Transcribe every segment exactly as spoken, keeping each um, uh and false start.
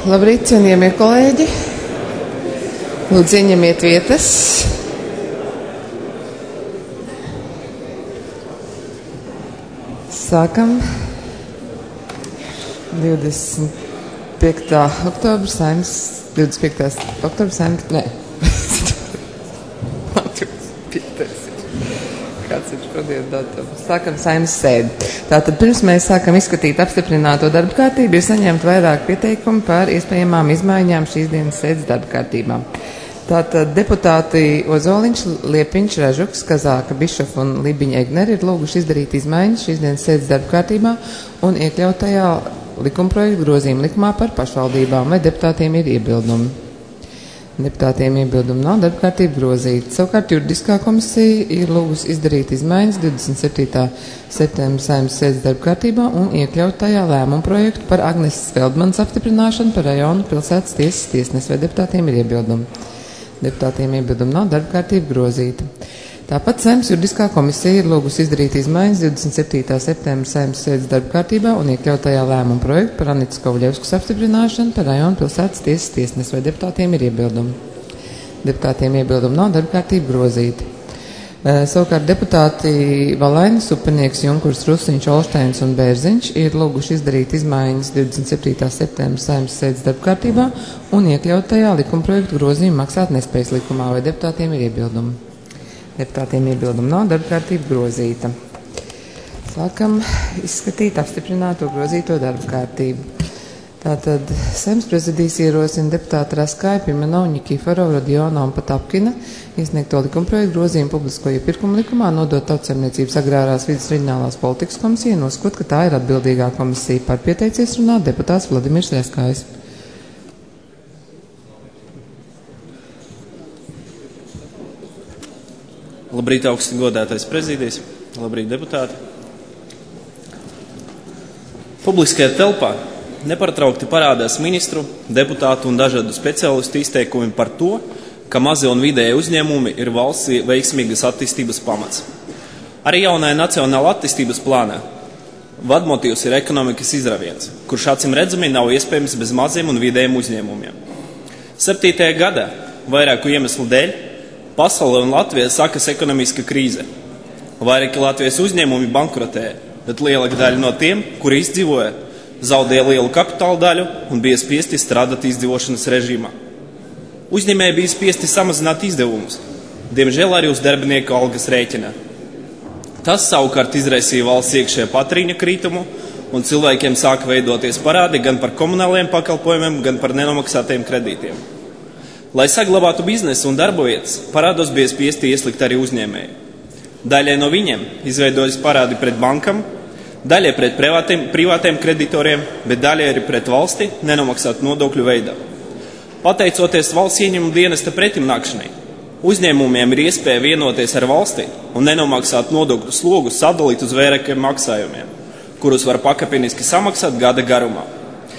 Labrīt, cienījamie kolēģi. Lūdzu, ieņemiet vietas. Sākam divdesmit piektā oktobra saimnes, divdesmit piektā oktobra saimnes, nē. Kāds ir šodien datums? Sākam saimnes sēdi. Tātad pirms mēs sākam izskatīt apstiprināto darba kārtību, ir saņemt vairāk pieteikumu par iespējamām izmaiņām šīs dienas sēdes darba kārtībā. Tātad deputāti Ozoliņš, Liepiņš, Ražuks, Kazāka, Bišof un Libiņa Egneri ir lūguši izdarīt izmaiņas šīs dienas sēdes darba kārtībā un iekļautajā likumprojektu grozījuma likumā par pašvaldībām. Vai deputātiem ir iebildumi? Deputātiem iebildumi nav, darba kārtība grozīta. Savukārt juridiskā komisija ir lūgusi izdarīt izmaiņas divdesmit septītā septembra saimnes sēdes darba kārtībā un iekļaut tajā lēmumu projektu par Agneses Feldmanas apstiprināšanu par rajonu pilsētas tiesas tiesnesi. Vai deputātiem ir iebildumi? Deputātiem iebildumi nav, darba kārtība grozīta. Tāpat Saeimas juridiskā komisija ir lūgusi izdarīt izmaiņas divdesmit septītā septembra saimnes sēdes darba kārtībā un iekļaut tajā lēmumu projektu par Anitas Kovļevskas apstiprināšanu par rajonu pilsētas tiesas tiesnesi. Vai deputātiem ir iebildumi? Deputātiem iebildumi nav, darba kārtība grozīta. Savukārt deputāti Valainis, Upenieks, Junkurs, Rusiņš, Olšteins un Bērziņš ir lūguši izdarīt izmaiņas divdesmit septītā septembra saimnes sēdes darba kārtībā un iekļaut tajā likumprojektu grozījumu maksāt nespējas likumā. Vai deputātiem ir iebildumi? Deputātiem iebildumi nav, darba kārtība grozīta. Sākam izskatīt apstiprināto grozīto darba kārtību. Tātad Saeimas prezidijas ierosina deputāta Raskāja, Pimenovņa, Nikiforova, Rodiona un Patapkina iesniegto likumprojektu grozījumu publisko iepirkumu likumā nodot Tautsaimniecības agrārās vides reģionālās politikas komisija, nosakot, ka tā ir atbildīgā komisija. Par pieteicies runāt deputāts Vladimirs Raskājs. Labrīt, augsti godātais prezidijs, labrīt, deputāti. Publiskajā telpā nepārtraukti parādās ministru, deputātu un dažādu speciālistu izteikumi par to, ka mazie un vidēji uzņēmumi ir valsts veiksmīgas attīstības pamats. Arī jaunajā nacionāla attīstības plānā vadmotīvs ir ekonomikas izraviens, kurš acīm redzami nav iespējams bez maziem un vidējiem uzņēmumiem. Septītajā gadā vairāku iemeslu dēļ pasaulē un Latvijā sakas ekonomiska krīze. Vairāki Latvijas uzņēmumi bankrotēja, bet lielāka daļa no tiem, kuri izdzīvoja, zaudēja lielu kapitāla daļu un bija spiesti strādāt izdzīvošanas režīmā. Uzņēmēji bija spiesti samazināt izdevumus, diemžēl arī uz darbinieku algas rēķina. Tas savukārt izraisīja valsts iekšējā patēriņa kritumu un cilvēkiem sāka veidoties parādi gan par komunāliem pakalpojumiem, gan par nenomaksātiem kredītiem. Lai saglabātu biznesu un darba vietas, parādos bija spiesti ieslikt arī uzņēmēji. Daļai no viņiem izveidojas parādi pret bankam, daļai pret privātiem, privātiem kreditoriem, bet daļai arī pret valsti nenomaksāt nodokļu veidā. Pateicoties valsts ieņēmuma dienesta pretimnākšanai, uzņēmumiem ir iespēja vienoties ar valsti un nenomaksāt nodokļu slogu sadalīt uz vairākiem maksājumiem, kurus var pakāpeniski samaksāt gada garumā.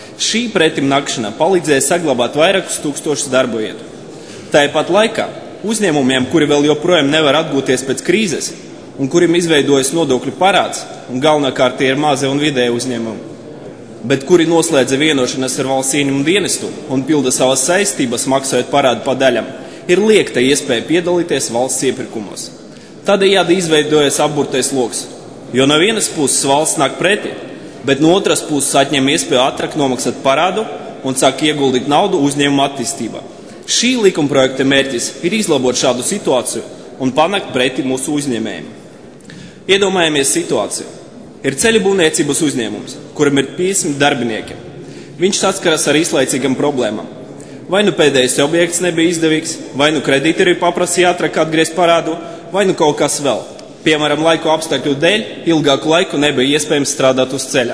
Šī pretimnākšana palīdzēja saglabāt vairākus tūkstošus darba vietu. Tāpat laikā uzņēmumiem, kuri vēl joprojām nevar atgūties pēc krīzes un kuriem izveidojas nodokļu parāds, un galvenokārt tie ir mazie un vidēji uzņēmumi, bet kuri noslēdza vienošanas ar valsts ieņēmuma dienestu un pilda savas saistības maksājot parādu pa daļam, ir liekta iespēja piedalīties valsts iepirkumos. Tādējādi izveidojas apburtais loks, jo no vienas puses valsts nāk pretī, bet no otras puses atņem iespēju ātrāk nomaksāt parādu un sāk ieguldīt naudu uzņēmuma attīstībā. Šī likumprojekta mērķis ir izlabot šādu situāciju un panākt pretī mūsu uzņēmējiem. Iedomājamies situāciju. Ir ceļu būvniecības uzņēmums, kuram ir piecdesmit darbinieki. Viņš saskaras ar īslaicīgām problēmām. Vai nu pēdējais objekts nebija izdevīgs, vai nu kredītori paprasīja ātrāk atgriezt parādu, vai nu kaut kas vēl. Piemēram, laiku apstākļu dēļ ilgāku laiku nebija iespējams strādāt uz ceļa.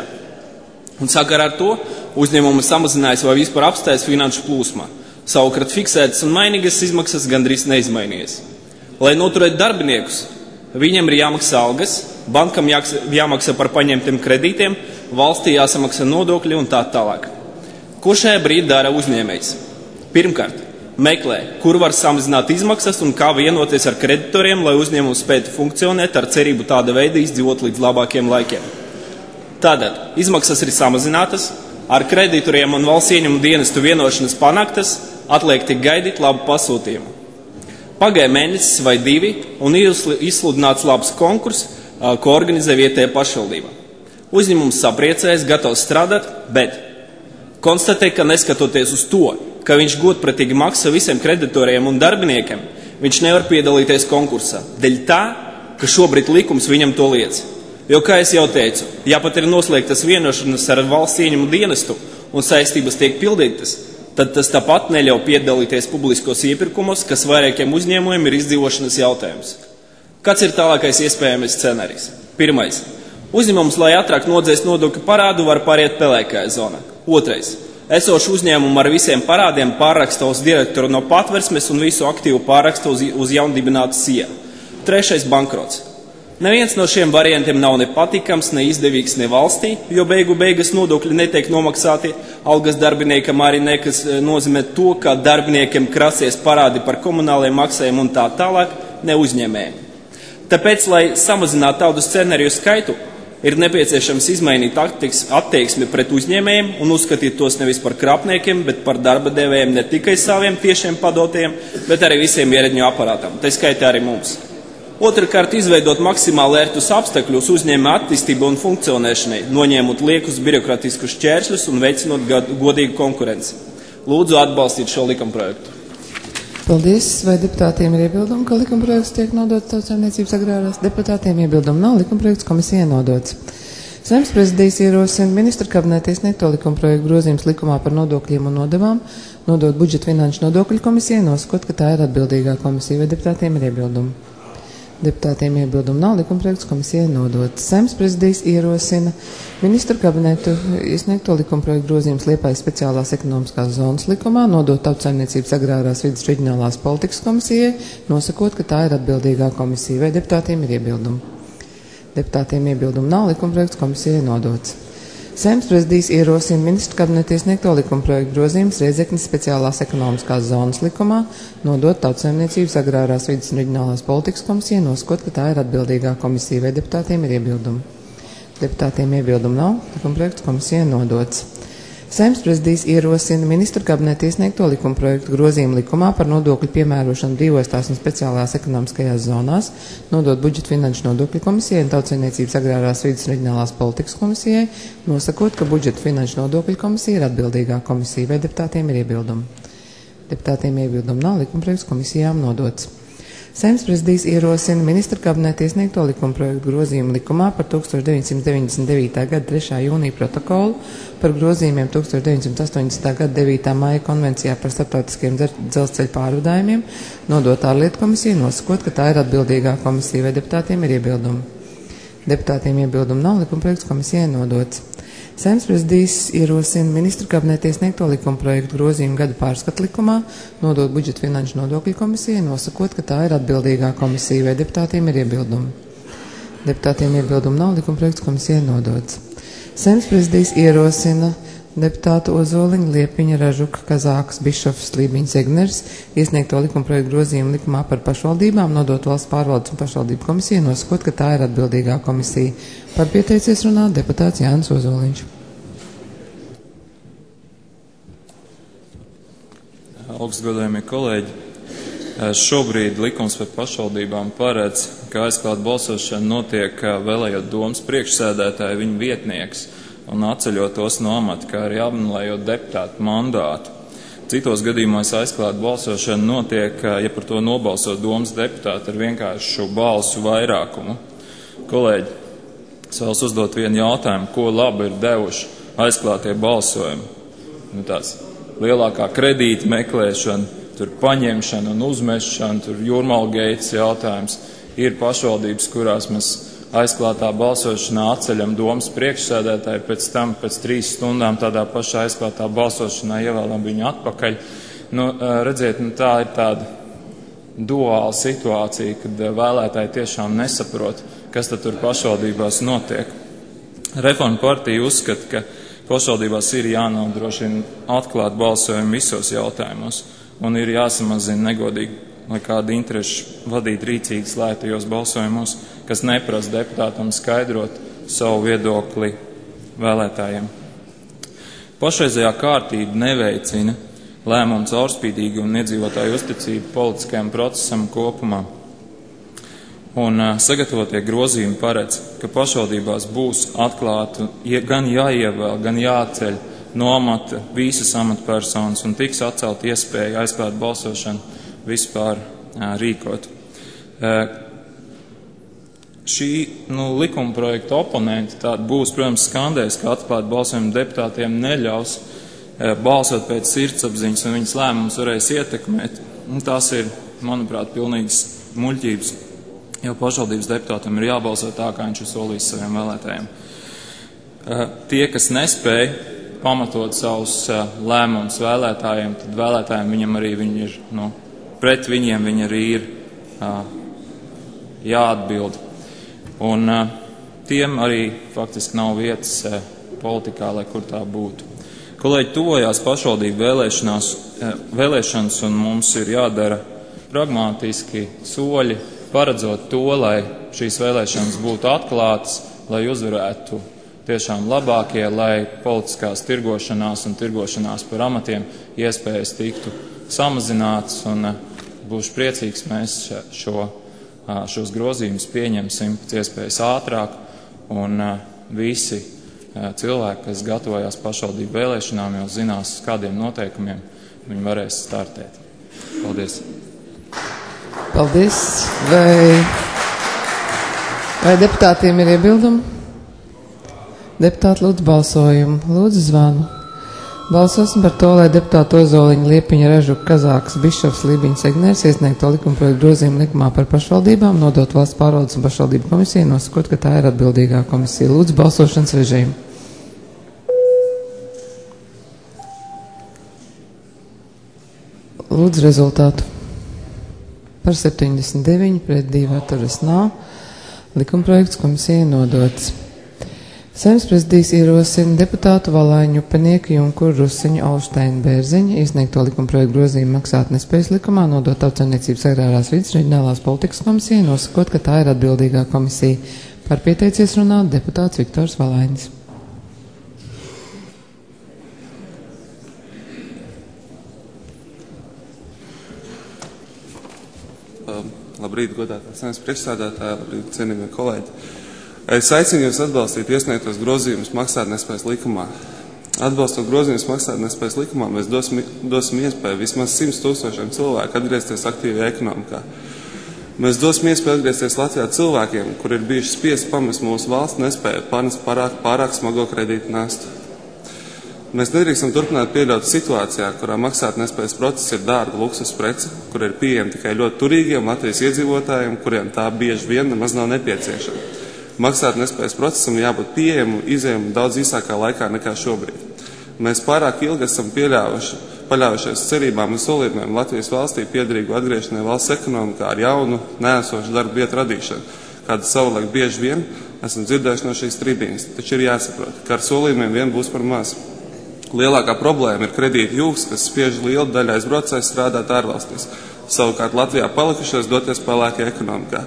Un sakarā ar to uzņēmumi samazinājās vai vispār apstājas finanšu plūsmā. Savukārt fiksētas un mainīgas izmaksas gandrīz neizmainījies. Lai noturētu darbiniekus, viņiem ir jāmaksā algas, bankam jāmaksā par paņemtiem kredītiem, valstī jāsamaksā nodokļi un tā tālāk. Ko šajā brīdī dara uzņēmējs? Pirmkārt, meklē, kur var samazināt izmaksas un kā vienoties ar kreditoriem, lai uzņēmums spētu funkcionēt ar cerību tāda veida izdzīvot līdz labākiem laikiem. Tātad izmaksas ir samazinātas, ar kreditoriem un valsts ieņēmumu dienestu vienošanas panāktas, atliek tik gaidīt labu pasūtījumu. Pagāja mēnesis vai divi un ir izsludināts labs konkurss, ko organizē vietējā pašvaldība. Uzņēmums sapriecējas, gatavs strādāt, bet konstatē, ka neskatoties uz to, ka viņš godpratīgi maksā visiem kreditoriem un darbiniekiem, viņš nevar piedalīties konkursā. Dēļ tā, ka šobrīd likums viņam to liedz. Jo, kā es jau teicu, ja pat ir noslēgtas vienošanas ar valsts ieņēmumu dienestu un saistības tiek pildītas, tad tas tāpat neļauj piedalīties publiskos iepirkumos, kas vairākiem uzņēmumiem ir izdzīvošanas jautājums. Kāds ir tālākais iespējamais scenārijs? Pirmais. Uzņēmums, lai ātrāk nodzēst nodokļu parādu, var pāriet pelēkajā zonā. Otrais. Esošu uzņēmumu ar visiem parādiem pārraksta uz direktoru no patversmes un visu aktīvu pārraksta uz, uz jaundibinātu S I A. Trešais. Bankrots. Neviens no šiem variantiem nav ne patīkams, ne izdevīgs ne valstī, jo beigu beigas nodokļi netiek nomaksāti algas darbiniekam, arī nekas nozīmē to, ka darbiniekiem krasies parādi par komunāliem maksājumiem un tā tālāk, ne uzņēmējiem. Tāpēc, lai samazinātu tādu scenāriju skaitu, ir nepieciešams izmainīt attieksmi pret uzņēmējiem un uzskatīt tos nevis par krāpniekiem, bet par darba devējiem ne tikai saviem tiešiem padotiem, bet arī visiem ierēdņu aparātam, tā skaitā arī mums. Otrkārt, izveidot maksimāli ērtus apstākļus uzņēmuma attīstību un funkcionēšanai, noņēmot liekus birokratiskus šķēršļus un veicinot godīgu konkurenci. Lūdzu atbalstīt šo likumprojektu. Paldies. Vai deputātiem ir iebildumi, ka likumprojekts tiek nodots Tautsaimniecības agrārās? Deputātiem iebildumi nav, likumprojekts komisijai nodots. Saeimas prezidijas ierosina ministra kabineta iesniegto likumprojektu grozījums likumā par nodokļiem un nodevām, nodot budžeta finanšu nodokļu komisijai, nosakot, ka tā ir atbildīgā komisija. Vai deputātiem ir iebildumi? Deputātiem iebildumu nav, likumprojekts komisijai nodots. Saeimas prezidijas ierosina ministru kabinetu iesniegto likumprojektu grozījums Liepājas speciālās ekonomiskās zonas likumā, nodot Tautsaimniecības agrārās vides reģionālās politikas komisijai, nosakot, ka tā ir atbildīgā komisija. Vai deputātiem ir iebildumi? Deputātiem iebildumu nav, likumprojekts komisijai nodots. Saeimas prezidijas ierosina ministru kabinetu iesniegto likumprojektu grozījums Rēzeknes speciālās ekonomiskās zonas likumā, nodot Tautsaimniecības agrārās vides un reģionālās politikas komisijai, nosakot, ka tā ir atbildīgā komisija. Vai deputātiem ir iebildumi? Deputātiem iebildumu nav, likumprojekts komisijai nodots. Saeimas prezidijas ierosina ministru kabinetu iesniegto likumprojektu grozījumu likumā par nodokļu piemērošanu brīvostās un speciālās ekonomiskajās zonās, nodot budžeta finanšu nodokļu komisijai un Tautsaimniecības agrārās vides un reģionālās politikas komisijai, nosakot, ka budžeta finanšu nodokļu komisija ir atbildīgā komisija. Vai deputātiem ir iebildumi? Deputātiem iebildumi nav, likumprojekts komisijām nodots. Saeimas prezidijas ierosina ministra kabineta iesniegto likumprojektu grozījumu likumā par tūkstoš deviņsimt deviņdesmit devītā gada trešā jūnija protokolu par grozījumiem tūkstoš deviņsimt astoņdesmitā gada devītā maija konvencijā par starptautiskiem dzelzceļa pārvadājumiem, nodot ārlietu komisiju, nosakot, ka tā ir atbildīgā komisija. Vai deputātiem ir iebildumi? Deputātiem iebildumi nav, likumprojekts komisijai nodots. Saeimas prezidijas ierosina ministru kabineta iesniegto likumprojektu grozījumu gadu pārskatu likumā, nodot budžeta finanšu nodokļu komisijai, nosakot, ka tā ir atbildīgā komisija. Vai deputātiem ir iebildumi? Deputātiem iebildumi nav, likumprojekts komisijai nodots. Saeimas prezidijas ierosina deputātu Ozoliņa, Liepiņa, Ražuka, Kazākas, Bišofs, Lībiņas, Egners iesniegto likumprojektu grozījumu likumā par pašvaldībām, nodot valsts pārvaldes un pašvaldību komisijai, nosakot, ka tā ir atbildīgā komisija. Par pieteicies runāt deputāts Jānis Ozoliņš. Augstgodājumie kolēģi, šobrīd likums par pašvaldībām paredz, ka aizklāt balsošana notiek vēlējot domas priekšsēdētāju viņu vietnieks un atceļot tos no amata, kā arī apmeklējot deputātu mandātu. Citos gadījumos aizklāt balsošana notiek, ja par to nobalso domas deputāti ar vienkāršu balsu vairākumu. Kolēģi, es vēlos uzdot vienu jautājumu, ko labi ir devuši aizklātie balsojumi. Nu, tās lielākā kredīta meklēšana, tur paņemšana un uzmešana, tur Jūrmalgeitas jautājums. Ir pašvaldības, kurās mēs aizklātā balsošanā atceļam domas priekšsēdētāju, pēc tam pēc trīs stundām tādā pašā aizklātā balsošanā ievēlam viņu atpakaļ. Nu, redziet, nu, tā ir tāda duāla situācija, kad vēlētāji tiešām nesaprot, kas tad tur pašvaldībās notiek. Reforma partija uzskata, ka pašvaldībās ir jānodrošina atklāt balsojumu visos jautājumos un ir jāsamazina negodīgi, lai kāda interešu vadīt rīcīgi slēgtajos balsojumos, kas neprasa deputātam skaidrot savu viedokli vēlētājiem. Pašreizējā kārtība neveicina lēmumu caurspīdīgu un iedzīvotāju uzticību politiskajam procesam kopumā. Un uh, sagatavotie grozījumi paredz, ka pašvaldībās būs atklāti gan jāievēl, gan jāceļ no amata visas amatpersonas un tiks atcelt iespēja aizklāt balsošanu vispār uh, rīkot. Uh, šī nu, likuma projekta oponenti tāda būs, protams, skandēs, ka atklāt balsojumu deputātiem neļaus uh, balsot pēc sirdsapziņas un viņas lēmumus varēs ietekmēt. Un tas ir, manuprāt, pilnīgs muļķības. Jo pašvaldības deputātam ir jābalso tā, kā viņš ir solījis saviem vēlētājiem. Tie, kas nespēja pamatot savus lēmumus vēlētājiem, tad vēlētājiem viņam arī viņi ir, nu, pret viņiem viņi arī ir jāatbild. Un tiem arī faktiski nav vietas politikā, lai kur tā būtu. Kolēģi, tuvojās pašvaldību vēlēšanās, vēlēšanas un mums ir jādara pragmātiski soļi, paredzot to, lai šīs vēlēšanas būtu atklātas, lai uzvarētu tiešām labākie, lai politiskās tirgošanās un tirgošanās par amatiem iespējas tiktu samazinātas, un būšu priecīgs, mēs šo, šos grozījumus pieņemsim pēc iespējas ātrāk, un visi cilvēki, kas gatavojās pašvaldību vēlēšanām, jau zinās, kādiem noteikumiem viņi varēs startēt. Paldies! Paldies. Vai, vai deputātiem ir iebildumi? Deputāti lūdzu balsojumu. Lūdzu zvanu. Balsosim par to, lai deputāti Ozoliņa, Liepiņa, Režuka, Kazāks, Bišofs, Lībiņas, Egners iesniegto likumprojektu grozījumu likumā par pašvaldībām, nodot valsts pārvaldes un pašvaldību komisiju, nosakot, ka tā ir atbildīgā komisija. Lūdzu balsošanas režīmu. Lūdzu rezultātu. Par septiņdesmit deviņi pret divi atturas nav. Likumprojekts komisijai nodots. Saeimas prezidijs ierosina deputātu Valāņu, Upenieku, Junkuru, Rusiņu, Olšteinu, Bērziņu iesniegto likumprojektu grozījumu maksātnespējas likumā, nodot Tautsaimniecības agrārās vides reģionālās politikas komisijai, nosakot, ka tā ir atbildīgā komisija. Par pieteicies runāt deputāts Viktors Valāņs. Labrīt, godātā Saeimas priekšsēdētāja, labrīt, cienījamie kolēģi. Es aicinu jūs atbalstīt iesniegtos grozījumus maksātnespējas likumā. Atbalstot grozījumus maksātnespējas likumā, mēs dosim, dosim iespēju vismaz simts tūkstošiem cilvēku atgriezties aktīvajā ekonomikā. Mēs dosim iespēju atgriezties Latvijā cilvēkiem, kur ir bijuši spiesti pamest mūsu valsts, nespēja panest pārāk, pārāk smago kredītu nastu. Mēs nedrīkstam turpināt pieļaut situācijā, kurā maksātnespējas process ir dārga luksus prece, kur ir pieejama tikai ļoti turīgiem Latvijas iedzīvotājiem, kuriem tā bieži vien nemaz nav nepieciešama. Maksātnespējas procesam jābūt pieejamu, izējumu daudz īsākā laikā nekā šobrīd. Mēs pārāk ilgi esam pieļāvuši, paļāvušies cerībām un solījumiem Latvijas valstī piederīgu atgriešanai valsts ekonomikā ar jaunu, neesošu darba vietu radīšanu, kāda savulaik bieži vien esam dzirdējuši no šīs tribīnes. Taču ir jāsaprot, ka ar solījumiem vien būs par maz. Lielākā problēma ir kredīta jūgs, kas spiež lielu daļu aizbraucēju strādāt ārvalstīs. Savukārt Latvijā palikušies doties pelēkajā ekonomikā.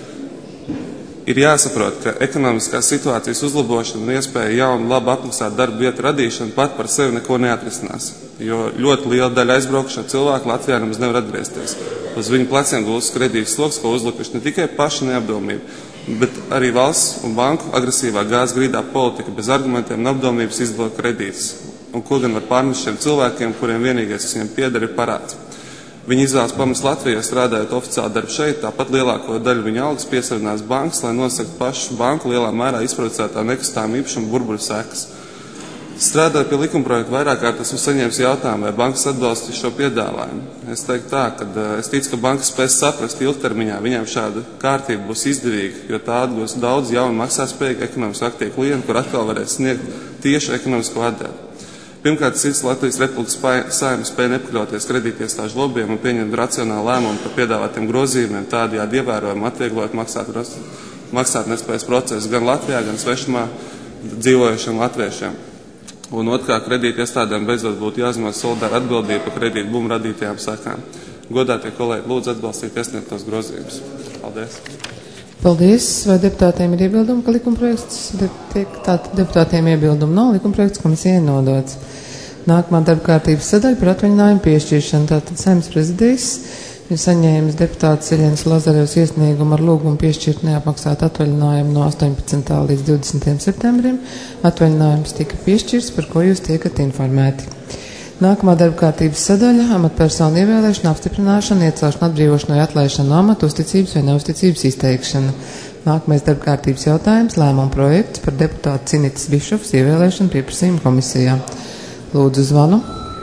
Ir jāsaprot, ka ekonomiskās situācijas uzlabošana un iespēja jaunu, labu apmaksātu darbu vietu radīšana pat par sevi neko neatrisinās, jo ļoti liela daļa aizbraukšana cilvēku Latvijā nemaz nevar atgriezties. Uz viņu pleciem gulst kredītas sloks, ko uzlikuši ne tikai paši neapdomību, bet arī valsts un banku agresīvā gāzes grīdā politika bez argumentiem un apdomības izdod kredītas. Un ko gan var pārmest šiem cilvēkiem, kuriem vienīgais, kas viņiem pieder, ir parāds. Viņi izvēlas pamest Latvijā, strādājot oficiāli darbu šeit, tāpat lielāko daļu viņa algas piesavinās bankas, lai nosaktu pašu banku lielā mērā izproducētā nekustāma īpašuma burbuļu sekas. Strādājot pie likumprojekta vairāk kārt esmu saņēmis jautājumu, vai bankas atbalsta šo piedāvājumu. Es teiktu tā, ka es ticu, ka bankas spēs saprast ilgtermiņā, viņām šāda kārtība būs izdevīga, jo tā atgūs daudz jaunu maksātspējīgu ekonomiski aktīvu klientu, kur atkal varēs sniegt tieši ekonomisko atdevi. Pirmkārt, cits Latvijas Republikas Saeima spēja nepakļauties kredītiestāžu lobbyiem un pieņemt racionālu lēmumu par piedāvātiem grozījumiem, tādējādi ievērojami atvieglojot maksāt, maksātnespējas procesu gan Latvijā, gan svešumā dzīvojušiem latviešiem. Un otrkārt, kredītiestādēm beidzot būtu jāuzņemas solidāra atbildība par kredītu bumu radītajām sekām. Godātie kolēģi, lūdzu atbalstīt iesniegtos grozījumus. Paldies! Paldies. Vai deputātiem ir iebildumi, ka likumprojekts tiek tātad deputātiem iebildumi nav, likumprojekts komisijai nodots. Nākamā darba kārtības sadaļa par atvaļinājumu piešķiršanu. Tātad Saeimas prezidijs ir saņēmis deputāts Eļenas Lazarevs iesniegumu ar lūgumu piešķirt neapmaksātu atvaļinājumu no astoņpadsmitā līdz divdesmitajam septembrim. Atvaļinājums tika piešķirts, par ko jūs tiekat informēti. Nākamā darba kārtības sadaļa - amatpersonu ievēlēšana, apstiprināšana, iecelšana, atbrīvošana vai atlaišana no amata, uzticības vai neuzticības izteikšana. Nākamais darba kārtības jautājums - lēmuma projekts par deputātu Cinitas Bišofs ievēlēšanu pieprasījuma komisijā. Lūdzu zvanu.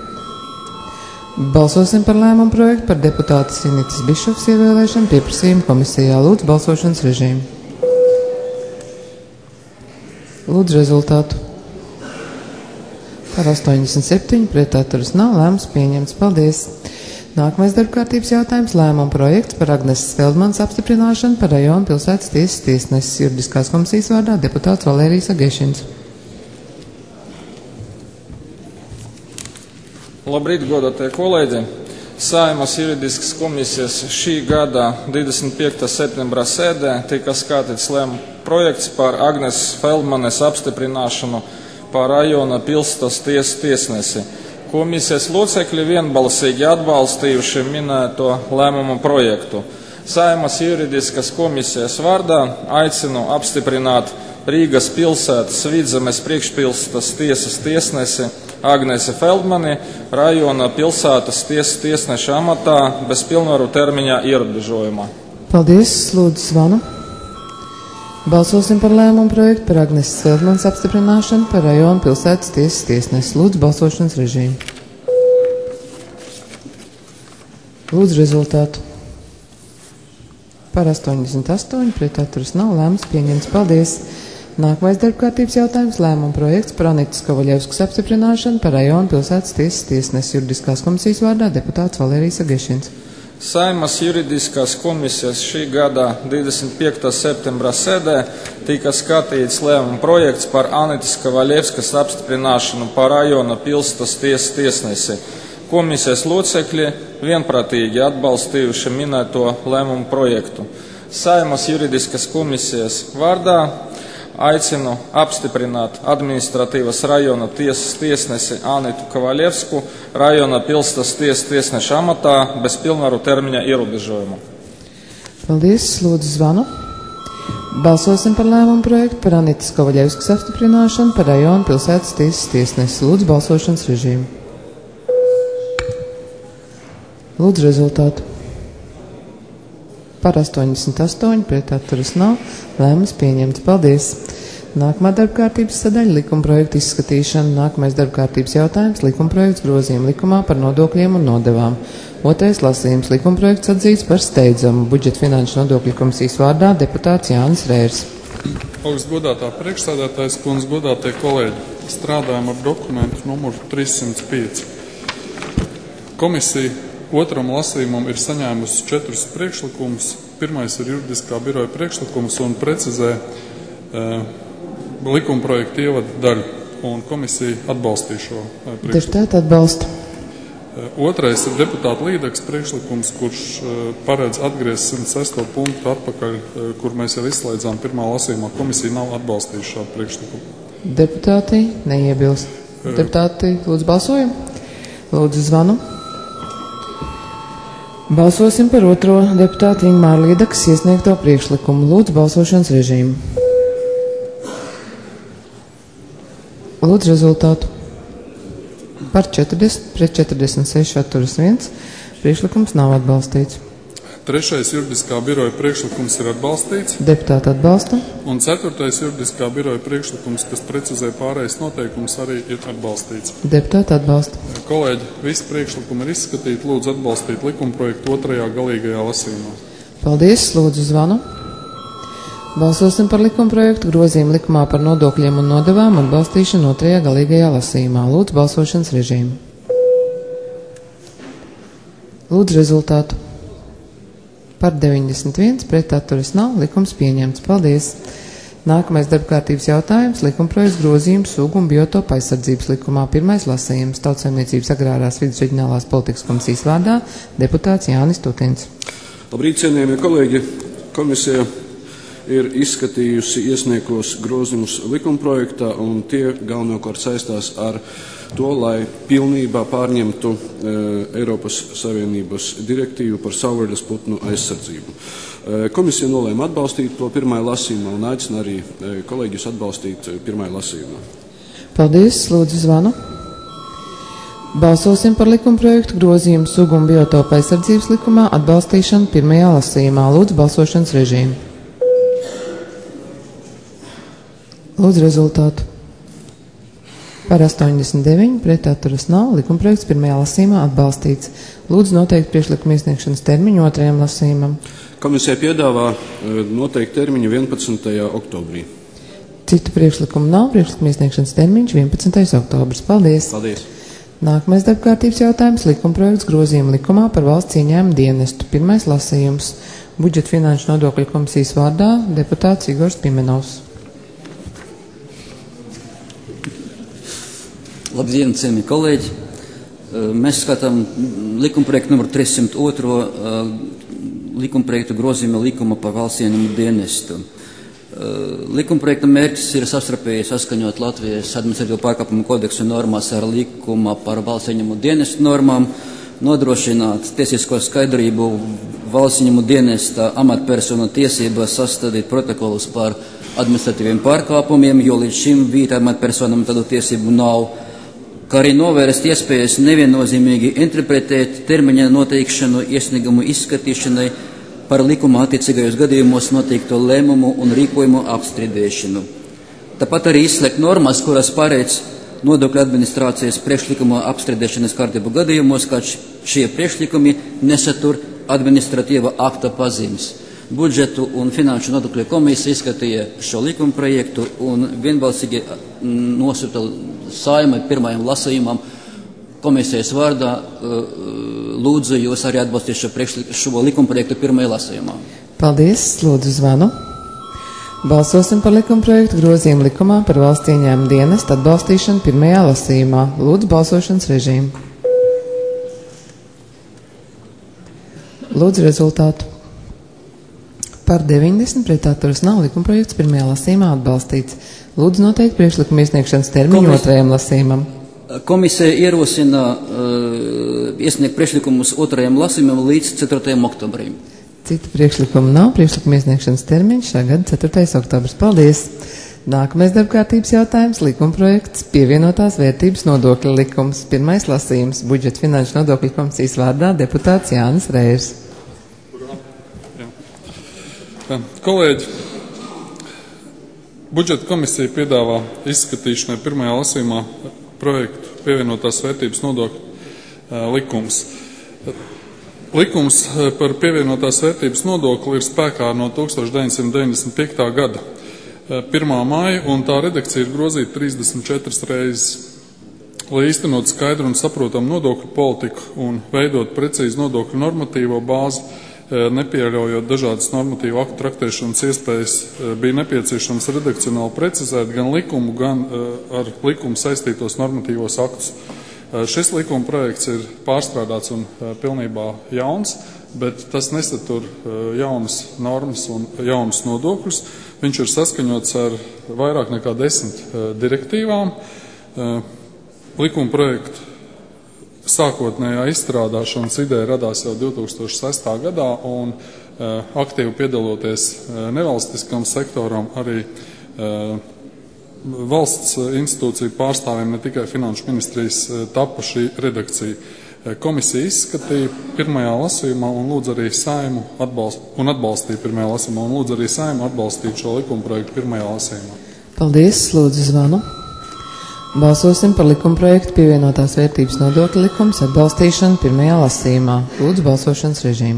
Balsosim par lēmumu projektu par deputātu Cinitas Bišofs ievēlēšanu pieprasījuma komisijā. Lūdzu balsošanas režīmu. Lūdzu rezultātu. Par astoņdesmit septiņi, pret atturas nav, lēmums pieņemts. Paldies. Nākamais darba kārtības jautājums - lēmuma projekts par Agneses Feldmanas apstiprināšanu par rajonu pilsētas tiesas tiesneses juridiskās komisijas vārdā deputāts Valērijas Agešins. Labrīt, godātie kolēģi! Saeimas juridiskas komisijas šī gada divdesmit piektā septembra sēdē tika skatīts lēmuma projekts par Agneses Feldmanes apstiprināšanu par rajona pilsētas tiesas tiesnesi. Komisijas locekļi vienbalsīgi atbalstījuši minēto lēmumu projektu. Saeimas juridiskas komisijas vārdā aicinu apstiprināt Rīgas pilsētas Vidzemes priekšpilsētas tiesas tiesnesi Agnesi Feldmani rajona pilsētas tiesas tiesneša amatā bez pilnvaru termiņa ierobežojuma. Paldies, lūdzu zvanu. Balsosim par lēmumu projektu par Agneses Feldmanas apstiprināšanu par rajonu pilsētas tiesas tiesnesi. Lūdzu balsošanas režīmu. Lūdzu rezultātu. Par astoņdesmit astoņi, pret atturas nav, lēmums pieņemts. Paldies. Nākamais darbkārtības jautājums - lēmuma projekts par Anitas Kovaļevskas apstiprināšanu par rajonu pilsētas tiesas tiesnesi juridiskās komisijas vārdā deputāts Valērijas Agešins. Saeimas juridiskās komisijas šī gada divdesmit piektā septembra sēdē tika skatīts lēmuma projekts par Anitas Kovaļevskas apstiprināšanu par rajona pilsētas tiesas tiesnesi. Komisijas locekļi vienprātīgi atbalstījuši minēto lēmumu projektu. Saeimas juridiskas komisijas vārdā aicinu apstiprināt administratīvas rajona tiesas tiesnesi Anitu Kovaļevsku rajona pilsētas tiesas tiesneša amatā bez pilnvaru termiņa ierobežojuma. Paldies, lūdzu zvanu. Balsosim par lēmumu projektu par Anitas Kovaļevskas apstiprināšanu par rajona pilsētas tiesas tiesnesi. Lūdzu balsošanas režīmu. Lūdzu rezultātu. Par astoņdesmit astoņi, pret atturas nav, lēmums pieņemts. Paldies. Nākamā darbkārtības sadaļa - likumprojektu izskatīšana. Nākamais darbkārtības jautājums - likumprojekts grozījuma likumā par nodokļiem un nodevām. Otrais lasījums - likumprojekts atzīts par steidzamu. Budžeta finanšu nodokļu komisijas vārdā deputāts Jānis Rērs. Augsts godātā priekšsēdētājs kundze, godātie kolēģi, strādājam ar dokumentu numuru trīssimt pieci. Komisija otram lasījumam ir saņēmusi četrus priekšlikumus. Pirmais ir juridiskā biroja priekšlikums un precizē uh, likumprojektu ievadu daļu, un komisija atbalstīja šo uh, priekšlikumu. Deputāti atbalsta. Uh, otrais ir deputāta Līdeks priekšlikums, kurš uh, paredz atgriezt simt sesto punktu atpakaļ, uh, kur mēs jau izslēdzām pirmā lasījumā. Komisija nav atbalstījusi šādu priekšlikumu. Deputāti neiebilst. Uh, Deputāti, lūdzu balsojam. Lūdzu zvanu. Balsosim par otro deputātu Ingmāra Līdekas iesniegto priekšlikumu. Lūdzu balsošanas režīmu. Lūdzu rezultātu. Par četrdesmit, pret četrdesmit seši atturas viens. Priekšlikums nav atbalstīts. Trešais juridiskā biroja priekšlikums ir atbalstīts. Deputāti atbalsta. Un ceturtais juridiskā biroja priekšlikums, kas precizē pārējais noteikums, arī ir atbalstīts. Deputāti atbalsta. Kolēģi, visi priekšlikumi ir izskatīti. Lūdzu atbalstīt likumprojektu otrajā galīgajā lasījumā. Paldies, lūdzu zvanu. Balsosim par likumprojektu grozījumu likumā par nodokļiem un nodevām atbalstīšanu otrajā galīgajā lasījumā. Lūdzu balsošanas režīmu. Lūdzu rezultātu. Par deviņdesmit viens, pret atturas nav, likums pieņemts. Paldies. Nākamais darbkārtības jautājums - likumprojekts grozījums sugu un biotopu aizsardzības likumā. Pirmais lasījums - Tautsaimniecības agrārās vides reģionālās politikas komisijas vārdā deputāts Jānis Tutins. Labrīt, cienījamie kolēģi. Komisija ir izskatījusi iesniegtos grozījumus likumprojektā, un tie galvenokārt saistās ar to, lai pilnībā pārņemtu e, Eiropas Savienības direktīvu par savvaļas putnu aizsardzību. E, komisija nolēma atbalstīt to pirmajā lasījumā un aicina arī e, kolēģus atbalstīt pirmajā lasījumā. Paldies, lūdzu zvanu. Balsosim par likumprojektu grozījumu sugu un biotopa aizsardzības likumā atbalstīšanu pirmajā lasījumā. Lūdzu balsošanas režīmu. Lūdzu rezultātu. Par astoņdesmit deviņi, pret atturas nav, likumprojekts pirmajā lasījumā atbalstīts. Lūdzu noteikt priekšlikuma iesniegšanas termiņu otrajam lasījumam. Komisija piedāvā noteikt termiņu vienpadsmitajā oktobrī. Citu priekšlikumu nav, priekšlikuma iesniegšanas termiņš vienpadsmitais oktobris. Paldies! Paldies! Nākamais darbkārtības jautājums - likumprojekts grozījuma likumā par valsts ieņēmumu dienestu. Pirmais lasījums - budžeta finanšu nodokļu komisijas vārdā deputāts Igors Pimenovs. Labdien, cienījamie kolēģi! Mēs skatām likumprojektu numur trīssimt otro likumprojektu grozījuma likuma par valsts ieņēmumu dienestu. Likumprojekta mērķis ir savstarpēji saskaņot Latvijas administratīvo pārkāpumu kodeksu normās ar likuma par valsts ieņēmumu dienestu normām, nodrošināt tiesisko skaidrību valsts ieņēmumu dienesta amatpersonu tiesībās sastādīt protokolus par administratīviem pārkāpumiem, jo līdz šim vīta amatpersonam tādu tiesību nav, kā arī novērst iespējas neviennozīmīgi interpretēt termiņa noteikšanu iesniegumu izskatīšanai par likuma attiecīgajos gadījumos noteikto lēmumu un rīkojumu apstrīdēšanu. Tāpat arī izslēgt normas, kuras paredz nodokļu administrācijas priekšlikumu apstrīdēšanas kārtību gadījumos, kā šie priekšlikumi nesatur administratīva akta pazīmes. Budžetu un finanšu nodokļu komisija izskatīja šo likuma projektu un vienbalsīgi nosūta Saeimai pirmajam lasījumam. Komisijas vārdā lūdzu jūs arī atbalstīt šo, šo likumprojektu pirmajā lasījumā. Paldies, lūdzu zvanu. Balsosim par likumprojektu grozījumu likumā par valsts ieņēmumu dienestu atbalstīšanu pirmajā lasījumā. Lūdzu balsošanas režīmu. Lūdzu rezultātu. Par deviņdesmit, pret atturas nav, likumprojekts pirmajā lasījumā atbalstīts. Lūdzu noteikt priekšlikuma iesniegšanas termiņu Komis... otrajam lasījumam. Komisija ierosina uh, iesniegt priekšlikumus otrajam lasījumam līdz ceturtajam oktobrim. Citu priekšlikumu nav, priekšlikuma iesniegšanas termiņš šā gada ceturtais oktobris. Paldies! Nākamais darbkārtības jautājums - likumprojekts pievienotās vērtības nodokļa likums. Pirmais lasījums - budžeta finanšu nodokļu komisijas vārdā deputāts Jānis Rērs. Kolēģi, budžeta komisija piedāvā izskatīšanai pirmajā lasījumā projektu pievienotās vērtības nodokļa likums. Likums par pievienotās vērtības nodokli ir spēkā no tuksstoš deviņsimt deviņdesmit piektā gada pirmā māja, un tā redakcija ir grozīta trīsdesmit četras reizes. Lai īstenot skaidru un saprotamu nodokļu politiku un veidot precīzu nodokļu normatīvo bāzi, nepieļaujot dažādas normatīvu aktu traktēšanas iespējas, bija nepieciešams redakcionāli precizēt gan likumu, gan ar likumu saistītos normatīvos aktus. Šis likuma projekts ir pārstrādāts un pilnībā jauns, bet tas nesatur jaunas normas un jaunas nodokļus. Viņš ir saskaņots ar vairāk nekā desmit direktīvām. Likuma projektu sākotnējā izstrādāšanas ideja radās jau divi tūkstoši sestā gadā, un e, aktīvi piedaloties e, nevalstiskam sektoram, arī e, valsts institūciju pārstāvjiem, ne tikai finanšu ministrijas, e, tapa šī redakcija. E, komisija izskatīja pirmajā lasījumā un lūdz arī Saimu atbalst, un atbalstīja pirmajā lasījumā un lūdz arī Saimu atbalstīt šo likuma projektu pirmajā lasījumā. Paldies, lūdzu zvanu. Balsosim par likumprojektu pievienotās vērtības nodokļa likums atbalstīšanu pirmajā lasījumā. Lūdzu balsošanas režīmu.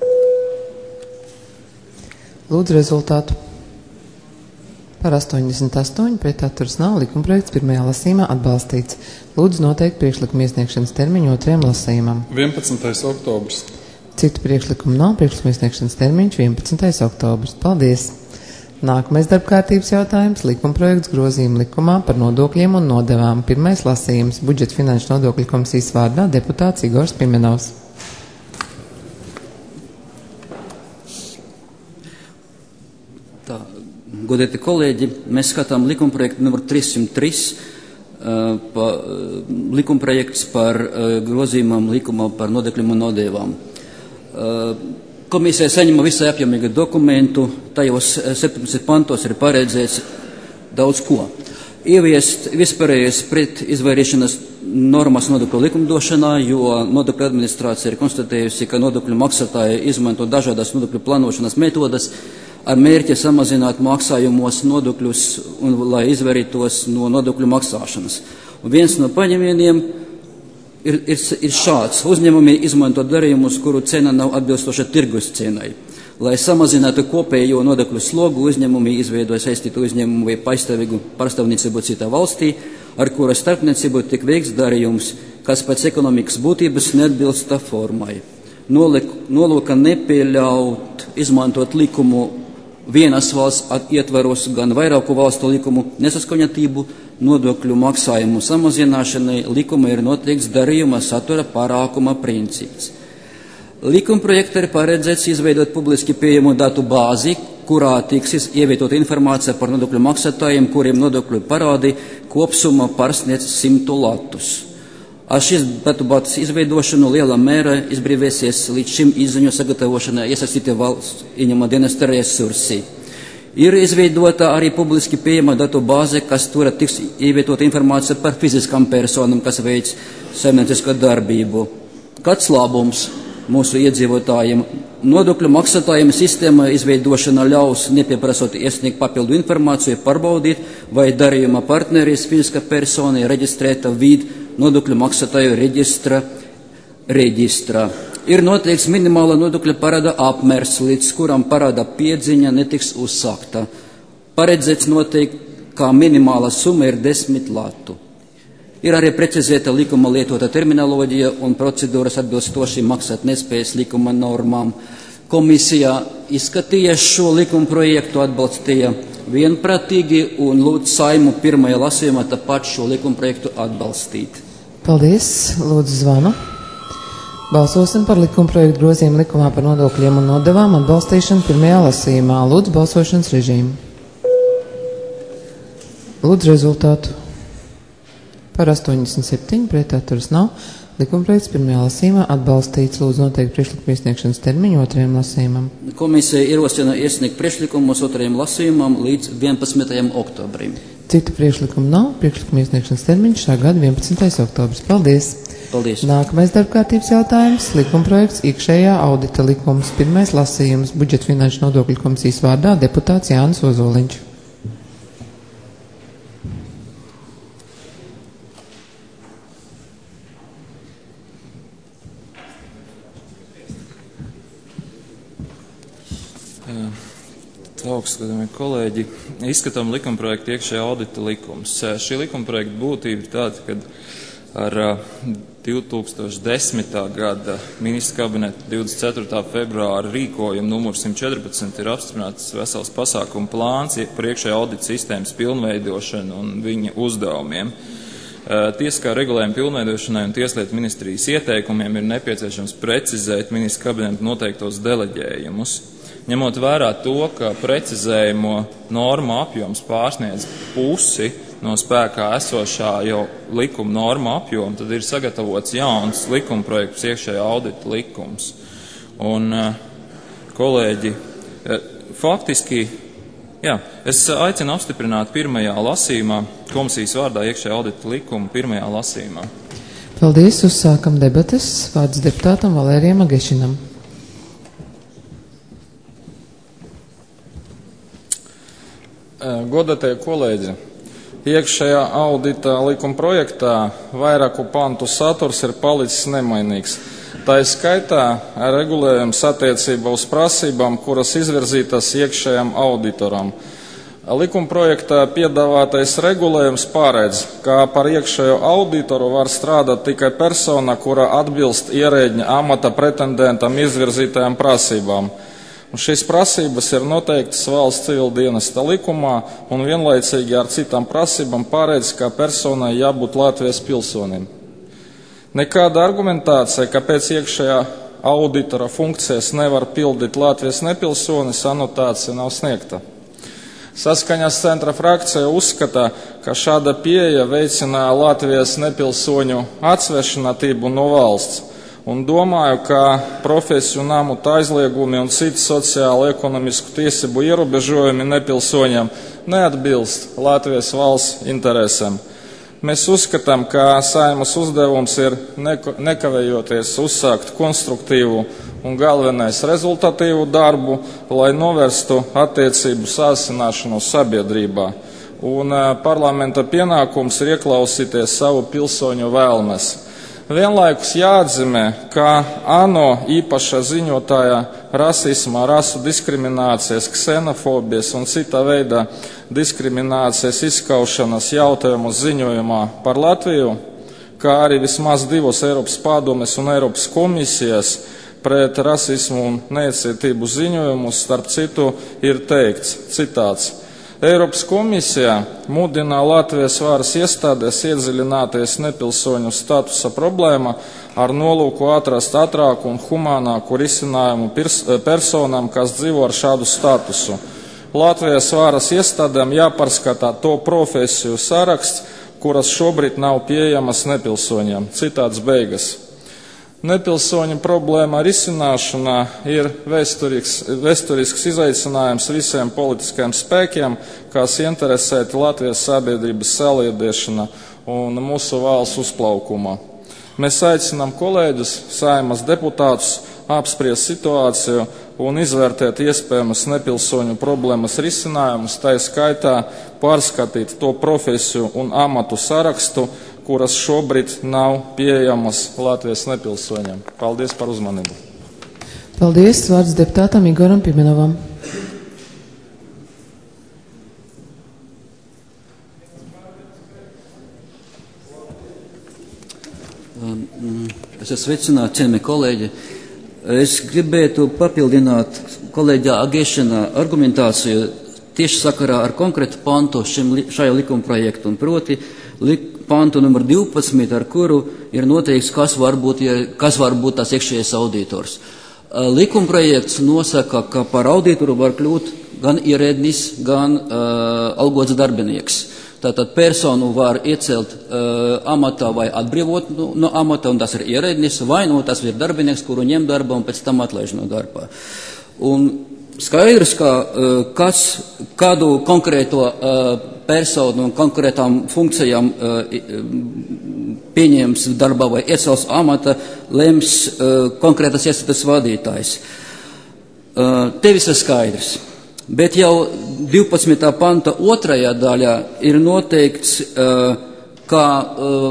Lūdzu rezultātu. Par astoņdesmit astoņi, pret atturas nav, likumprojekts pirmajā lasījumā atbalstīts. Lūdzu noteikt priekšlikuma iesniegšanas termiņu otrajam lasījumam. vienpadsmitais oktobris. Citu priekšlikumu nav, priekšlikuma iesniegšanas termiņš vienpadsmitais oktobris. Paldies! Nākamais darbkārtības jautājums - likumprojekts grozījuma likumā par nodokļiem un nodevām. Pirmais lasījums - budžeta finanšu nodokļu komisijas vārdā deputāts Igors Pimenovs. Tā, godēti kolēģi, mēs skatām likumprojektu numur trīssimt trīs, uh, pa, uh, likumprojekts par uh, grozījumam likumā par nodokļiem un nodevām. Uh, komisija saņema visai apjomīgu dokumentu, tajos septiņdesmit pantos ir paredzēts daudz ko. Ieviest vispārējais pret izvairīšanas normas nodokļu likumdošanā, jo nodokļu administrācija ir konstatējusi, ka nodokļu maksātāji izmanto dažādas nodokļu plānošanas metodas ar mērķi samazināt maksājumos nodokļus un lai izvairītos no nodokļu maksāšanas. Un viens no paņēmieniem ir, ir, ir šāds. Uzņēmumi izmanto darījumus, kuru cena nav atbilstoša tirgus cenai. Lai samazinātu kopējo nodokļu slogu, uzņēmumi izveidoja saistītu uzņēmumu vai pastāvīgu pārstāvniecību citā valstī, ar kura starpniecību tiek veikts darījums, kas pēc ekonomikas būtības neatbilsta formai. Nolūka nepieļaut izmantot likumu vienas valsts ietvaros gan vairāku valstu likumu nesaskaņotību, nodokļu maksājumu samazināšanai likuma ir noteikts darījuma satura pārākuma princips. Likumprojektā ir paredzēts izveidot publiski pieejamu datu bāzi, kurā tiks ievietot informācija par nodokļu maksātājiem, kuriem nodokļu parādi kopsumma pārsniedz simtu latus. Ar šīs datu bāzes izveidošanu lielā mērā izbrīvēsies līdz šim izziņu sagatavošanai iesaistītie valsts ieņēmuma dienesta resursi. Ir izveidota arī publiski pieejama datu bāze, kas tur tiks ievietot informācija par fiziskām personām, kas veic saimniecisko darbību. Kāds labums mūsu iedzīvotājiem? Nodokļu maksātājiem sistēma izveidošana ļaus nepieprasot iesniegt papildu informāciju, pārbaudīt, vai darījuma partneris fiziska persona ir reģistrēta vid nodokļu maksātāju reģistra reģistrā. Ir noteikts minimāla nodokļu parāda apmērs, līdz kuram parāda piedziņa netiks uzsākta. Paredzēts noteikti, kā minimāla summa ir desmit latu. Ir arī precizēta likuma lietota terminoloģija un procedūras atbilstoši maksāt nespējas likuma normām. Komisija izskatīja šo likuma projektu, atbalstīja vienprātīgi un lūdz Saimu pirmajā lasījumā tāpat šo likuma projektu atbalstīt. Paldies, lūdzu zvanu. Balsosim par likuma projektu grozījumu likumā par nodokļiem un nodevām atbalstīšanu pirmajā lasījumā. Lūdzu balsošanas režīmu. Lūdzu rezultātu. Par astoņdesmit septiņi, pret atturas nav. Likumprojekts pirmajā lasījumā atbalstīts. Lūdzu noteikt priekšlikumu iesniegšanas termiņu otrajam lasījumam. Komisija ierosina iesniegt priekšlikumus otrajam lasījumam līdz vienpadsmitajam oktobrim. Citu priekšlikumu nav. Priekšlikumu iesniegšanas termiņš šā gada vienpadsmitais oktobris. Paldies! Paldies! Nākamais darbkārtības jautājums. Likumprojekts iekšējā audita likums. Pirmais lasījums. Budžeta finanšu nodokļu komisijas vārdā deputāts Jānis Ozoliņš. Augstgadījumie kolēģi, izskatām likumprojektu iekšējā audita likums. Šī likumprojekta būtība ir tāda, ka ar divi tūkstoši desmitā gada ministra kabineta divdesmit ceturtā februāra rīkojumu numur simt četrpadsmit ir apstiprināts vesels pasākumu plāns par iekšējā audita sistēmas pilnveidošanu un viņa uzdevumiem. Tiesiskā regulējuma pilnveidošanai un tieslietu ministrijas ieteikumiem ir nepieciešams precizēt ministra kabineta noteiktos deleģējumus. Ņemot vērā to, ka precizējumu normu apjoms pārsniedz pusi no spēkā esošā jau likuma normu apjoma, tad ir sagatavots jauns likuma projekts iekšējā audita likums. Un, kolēģi, faktiski, jā, es aicinu apstiprināt pirmajā lasījumā komisijas vārdā iekšējā audita likumu pirmajā lasījumā. Paldies, uzsākam debates. Vārds deputātam Valērijam Agešinam. Godātie kolēģi, iekšējā audita likuma projektā vairāku pantu saturs ir palicis nemainīgs. Tā ir skaitā regulējums attiecībā uz prasībām, kuras izvirzītas iekšējam auditoram. Likuma projektā piedāvātais regulējums paredz, ka par iekšējo auditoru var strādāt tikai persona, kura atbilst ierēģņa amata pretendentam izvirzītajām prasībām. Un šīs prasības ir noteiktas valsts civildienesta likumā un vienlaicīgi ar citām prasībām paredz, ka personai jābūt Latvijas pilsonim. Nekāda argumentācija, kāpēc iekšējā auditora funkcijas nevar pildīt Latvijas nepilsonis, anotācija nav sniegta. Saskaņas centra frakcija uzskata, ka šāda pieeja veicina Latvijas nepilsoņu atsvešinātību no valsts, un domāju, ka profesiju un amatu aizliegumi un citi sociāli ekonomisku tiesību ierobežojumi nepilsoņiem neatbilst Latvijas valsts interesēm. Mēs uzskatām, ka Saeimas uzdevums ir nekavējoties uzsākt konstruktīvu un galvenais rezultatīvu darbu, lai novērstu attiecību sāsināšanos sabiedrībā. Un parlamenta pienākums ir ieklausīties savu pilsoņu vēlmes. Vienlaikus jāatzīmē, ka ANO īpaša ziņotāja rasisma, rasu diskriminācijas, ksenofobijas un cita veida diskriminācijas izskaušanas jautājumu ziņojumā par Latviju, kā arī vismaz divos Eiropas padomes un Eiropas komisijas pret rasismu un necietību ziņojumus, starp citu, ir teikts, citāts: Eiropas komisija mudina Latvijas varas iestādes iedziļināties nepilsoņu statusa problēma ar nolūku atrast ātrāku un humānāku risinājumu personām, kas dzīvo ar šādu statusu. Latvijas varas iestādēm jāpārskatā to profesiju saraksts, kuras šobrīd nav pieejamas nepilsoņiem. Citāts beigas. Nepilsoņu problēma risināšana ir vēsturisks, vēsturisks izaicinājums visiem politiskajiem spēkiem, kas interesēti Latvijas sabiedrības saliedēšana un mūsu valsts uzplaukuma. Mēs aicinām kolēģus, Saeimas deputātus, apspriest situāciju un izvērtēt iespējamas nepilsoņu problēmas risinājumus, tā skaitā pārskatīt to profesiju un amatu sarakstu, kuras šobrīd nav pieejamas Latvijas nepilsoņiem. Paldies par uzmanību. Paldies. Vārds deputātam Igoram Pimenovam. Es esmu sveicināts, cienījamie kolēģi. Es gribētu papildināt kolēģa Agēšana argumentāciju tieši sakarā ar konkrētu pantu šim, šajā likuma projektu, un proti lik, pantu numur divpadsmit, ar kuru ir noteikts, kas var būt, kas var būt tās iekšējais auditors. Likuma projekts nosaka, ka par auditoru var kļūt gan ierēdnis, gan uh, algots darbinieks. Tātad personu var iecelt uh, amatā vai atbrīvot no, no amata, un tas ir ierēdnis, vai no tas ir darbinieks, kuru ņem darba un pēc tam atlaiž no darbā. Un skaidrs, ka uh, kas, kādu konkrēto uh, personu un konkrētām funkcijām uh, pieņems darbā vai iecels amata, lems uh, konkrētas iestādes vadītājs. Uh, te viss ir skaidrs. Bet jau divpadsmitā panta otrajā daļā ir noteikts, uh, ka uh,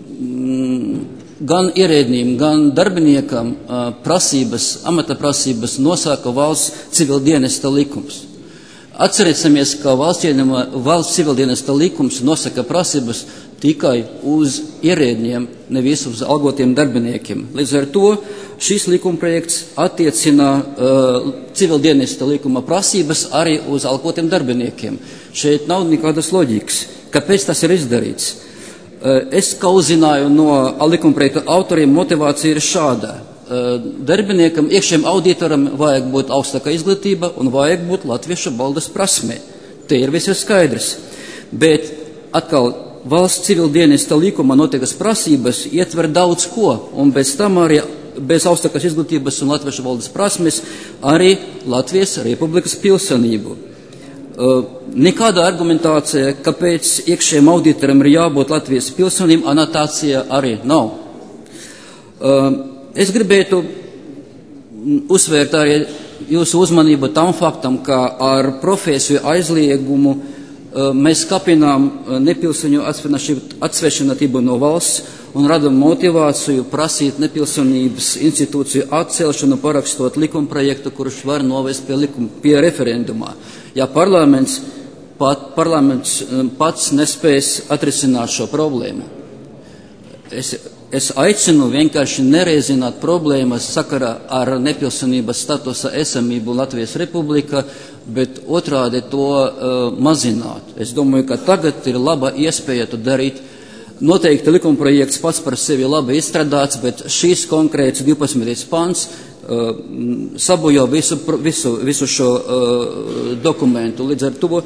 gan ierēdnim, gan darbiniekam uh, prasības, amata prasības nosaka valsts civildienesta likums. Atcerēsimies, ka valsts civildienesta likums nosaka prasības tikai uz ierēdņiem, nevis uz algotiem darbiniekiem. Līdz ar to šis likumprojekts attiecina uh, civildienesta likuma prasības arī uz algotiem darbiniekiem. Šeit nav nekādas loģikas. Kāpēc tas ir izdarīts? Uh, es, kā uzzināju no likumprojekta autoriem, motivācija ir šāda. Darbiniekam, iekšējiem auditoram vajag būt augstāka izglītība un vajag būt latviešu valodas prasmē. Te ir viss skaidrs. Bet atkal valsts civildienesta likuma noteiktas prasības ietver daudz ko, un bez tam arī bez augstākas izglītības un latviešu valodas prasmes arī Latvijas Republikas pilsonību. Uh, nekāda argumentācija, kāpēc iekšējiem auditoram ir jābūt Latvijas pilsonīm, anotācija arī nav. Uh, Es gribētu uzsvērt arī jūsu uzmanību tam faktam, ka ar profesiju aizliegumu mēs kapinām nepilsoņu atsvešinātību no valsts un radam motivāciju prasīt nepilsonības institūciju atcelšanu, parakstot likumprojektu, kurš var novest pie, likuma, pie referendumā. Ja parlaments, pat, parlaments pats nespēs atrisināt šo problēmu. Es, Es aicinu vienkārši nereizināt problēmas sakarā ar nepilsonības statusa esamību Latvijas Republikā, bet otrādi to uh, mazināt. Es domāju, ka tagad ir laba iespēja to darīt. Noteikti likumprojekts pats par sevi labi izstrādāts, bet šīs konkrēts divpadsmitais pants uh, sabojo visu, visu, visu šo uh, dokumentu. Līdz ar to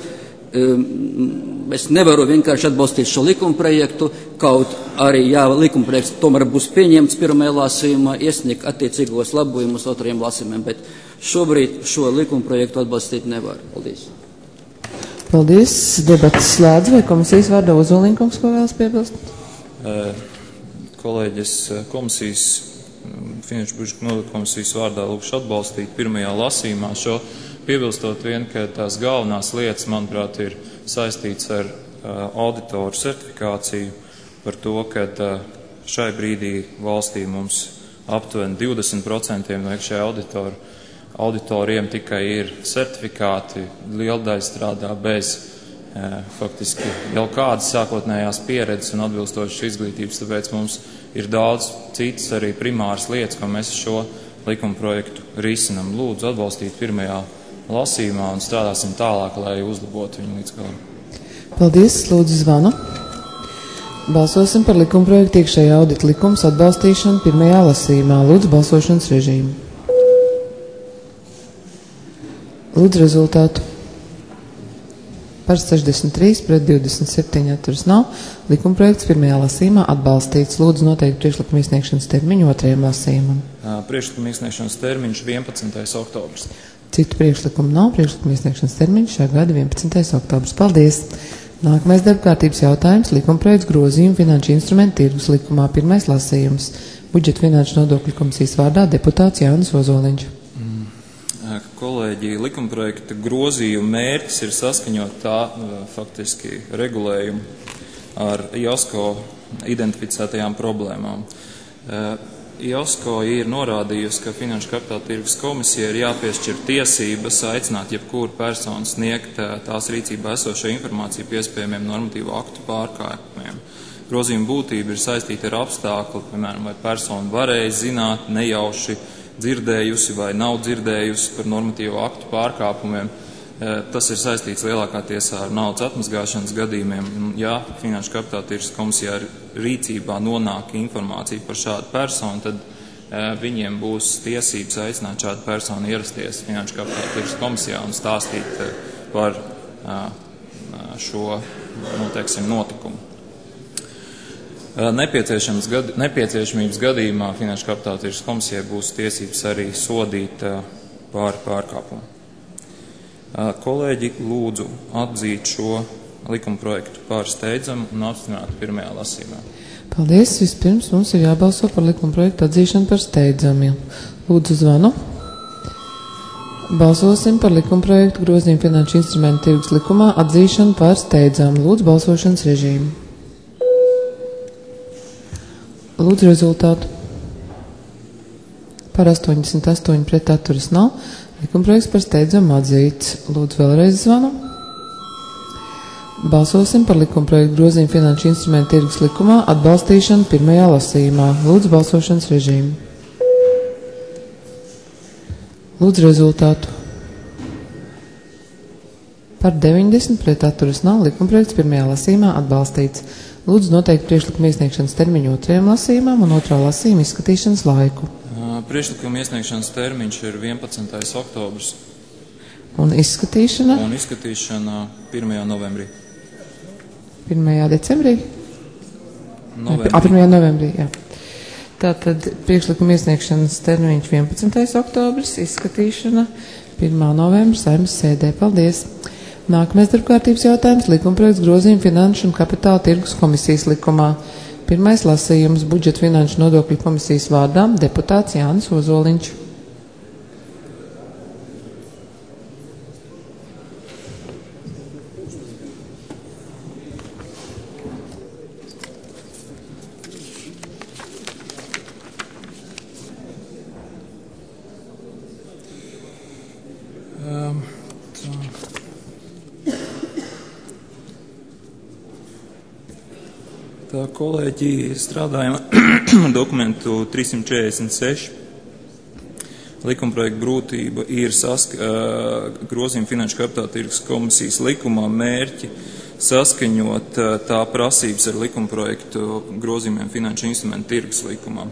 es nevaru vienkārši atbalstīt šo likuma projektu, kaut arī, jā, likuma projekts tomēr būs pieņemts pirmajā lasījumā, iesniegt attiecīgos labojumus otrajam lasījumam, bet šobrīd šo likuma projektu atbalstīt nevaru. Paldies. Paldies. Debatas slēdz, vai komisijas vārdā Ozoliņkungs ko vēlas piebilst? Kolēģis komisijas, Finanšu budžeta nodokļu komisijas vārdā lūkšu atbalstīt pirmajā lasījumā šo, piebilstot vien, ka tās galvenās lietas, manuprāt, ir saistīts ar uh, auditoru certifikāciju par to, ka uh, šai brīdī valstī mums aptuveni divdesmit procenti no iekšējā auditoru auditoriem tikai ir certifikāti, liela daļa strādā bez uh, faktiski jau kādas sākotnējās pieredzes un atbilstošas izglītības, tāpēc mums ir daudz citas arī primāras lietas, ko mēs šo likuma projektu risinam. Lūdzu atbalstīt pirmajā lasījumā un strādāsim tālāk, lai uzlabotu viņu līdz galam. Paldies, lūdzu zvanu. Balsosim par likuma projektu iekšējā audita likums atbalstīšanu pirmajā lasījumā. Lūdzu balsošanas režīmu. Lūdzu rezultātu. Par sešdesmit trīs pret divdesmit septiņi atturas nav. Likuma projekts pirmajā lasījumā atbalstīts. Lūdzu noteikti priekšlikuma iesniegšanas termiņu otrajam lasījumam. Priekšlikuma iesniegšanas termiņš vienpadsmitais oktobrs. Citu priekšlikumu nav. Priekšlikuma iesniegšanas termiņš šā gada vienpadsmitais oktobrs. Paldies! Nākamais darbkārtības jautājums - likumprojekts grozījumu finanšu instrumentu tirgus likumā. Pirmais lasījums. Budžeta finanšu nodokļu komisijas vārdā deputāts Jānis Ozoliņš. Mm. Kolēģi, likumprojekta grozījuma mērķis ir saskaņot tā faktiski regulējumu ar JOSKO identificētajām problēmām. JOSKO ir norādījusi, ka Finanšu kapitāla tirgus komisija ir jāpiešķir tiesības aicināt jebkuru personu sniegt tās rīcībā esošo informāciju par iespējamiem normatīvu aktu pārkāpumiem. Grozījuma būtība ir saistīta ar apstākli, piemēram, vai persona varēja zināt, nejauši dzirdējusi vai nav dzirdējusi par normatīvu aktu pārkāpumiem. Tas ir saistīts lielākā tiesā ar naudas atmazgāšanas gadījumiem. Ja Finanšu kapitāla tirgus komisijā rīcībā nonāk informācija par šādu personu, tad e, viņiem būs tiesības aicināt šādu personu ierasties Finanšu kapitāla tirgus komisijā un stāstīt e, par e, šo, nu, teiksim, notikumu. E, gadi, nepieciešamības gadījumā Finanšu kapitāla tirgus komisijai būs tiesības arī sodīt e, par pārkāpumu. Kolēģi, lūdzu atzīt šo likuma projektu par steidzamu un apstiprināt pirmajā lasījumā. Paldies. Vispirms mums ir jābalso par likuma projektu atzīšanu par steidzamiem. Lūdzu zvanu. Balsosim par likuma projektu grozījumu finanšu instrumentu tirgus likumā atzīšanu par steidzamu. Lūdzu balsošanas režīmu. Lūdzu rezultātu. Par astoņdesmit astoņi pret atturas nav. Likumprojekts par steidzamu atzīts. Lūdzu vēlreiz zvanu. Balsosim par likumprojektu grozījumu finanšu instrumentu tirgus likumā atbalstīšanu pirmajā lasījumā. Lūdzu balsošanas režīmu. Lūdzu rezultātu. Par deviņdesmit pret atturas nav. Likumprojekts pirmajā lasījumā atbalstīts. Lūdzu noteikti priekšlikuma iesniegšanas termiņu otrajam lasījumam un otrā lasījuma izskatīšanas laiku. Priekšlikuma iesniegšanas termiņš ir vienpadsmitais oktobrs. Un izskatīšana? Un izskatīšana pirmajā novembrī. pirmajā decembrī? Novembrī. A, pirmajā novembrī, jā. Tātad priekšlikuma iesniegšanas termiņš vienpadsmitais oktobrs, izskatīšana pirmā novembra Saeimas sēdē. Paldies! Nākamais darbkārtības jautājums - likumprojekts grozījumu finanšu un kapitāla tirgus komisijas likumā. Pirmais lasījums - budžeta finanšu nodokļu komisijas vārdā deputāts Jānis Ozoliņš. Um, Tā, kolēģi, strādājam ar dokumentu trīssimt četrdesmit seši. Likumprojekta grūtība ir sask, uh, grozījuma Finanšu kapitāla tirgus komisijas likumā mērķi saskaņot uh, tā prasības ar likumprojektu grozījumiem Finanšu instrumentu tirgus likumā.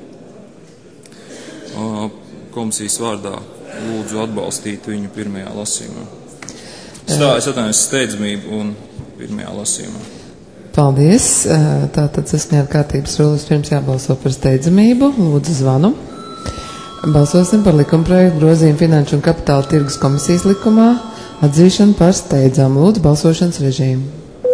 Uh, komisijas vārdā lūdzu atbalstīt viņu pirmajā lasījumā. Stā, es atvainojos steidzamību un pirmajā lasījumā. Paldies. Tātad saskaņā ar kārtības rullis pirms jābalso par steidzamību. Lūdzu zvanu. Balsosim par likumprojektu grozījumu Finanšu un kapitāla tirgus komisijas likumā atzīšanu par steidzamu. Lūdzu balsošanas režīmu.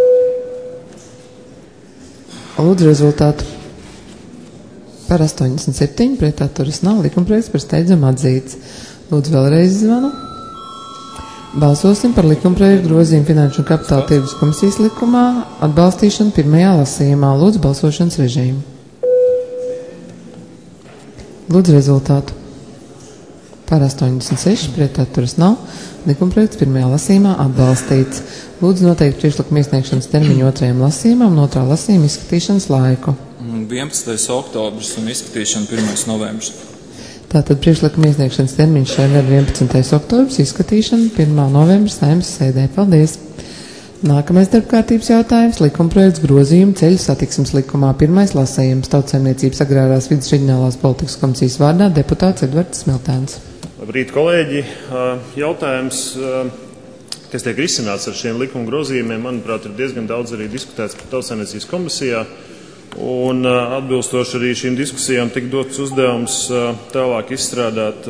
Lūdzu rezultātu. Par astoņdesmit septiņi, pret atturas nav, likumprojekts par steidzamu atzīts. Lūdzu vēlreiz zvanu. Balsosim par likumprojektu grozījumu Finanšu un kapitāla tirgus komisijas likumā atbalstīšanu pirmajā lasījumā. Lūdzu balsošanas režīmu. Lūdzu rezultātu. Par astoņdesmit seši, pret atturas nav, likumprojekts pirmajā lasījumā atbalstīts. Lūdzu noteikti priekšlikuma iesniegšanas termiņu otrajam lasījumam un otrā lasījuma izskatīšanas laiku. vienpadsmitais oktobris un izskatīšana pirmais novembris. Tātad priekšlikuma iesniegšanas termiņš šajā gada vienpadsmitais oktobris, izskatīšana pirmā novembra Saeimas sēdē. Paldies! Nākamais darbkārtības jautājums - likumprojekts grozījumu ceļu satiksmes likumā. Pirmais lasījums - Tautsaimniecības agrārās vides reģionālās politikas komisijas vārdā deputāts Edvards Smiltēns. Labrīt, kolēģi! Jautājums, kas tiek risināts ar šiem likuma grozījumiem, manuprāt, ir diezgan daudz arī diskutēts par Tautsaimniecības komisijā. Un atbilstoši arī šīm diskusijām tika dots uzdevums tālāk izstrādāt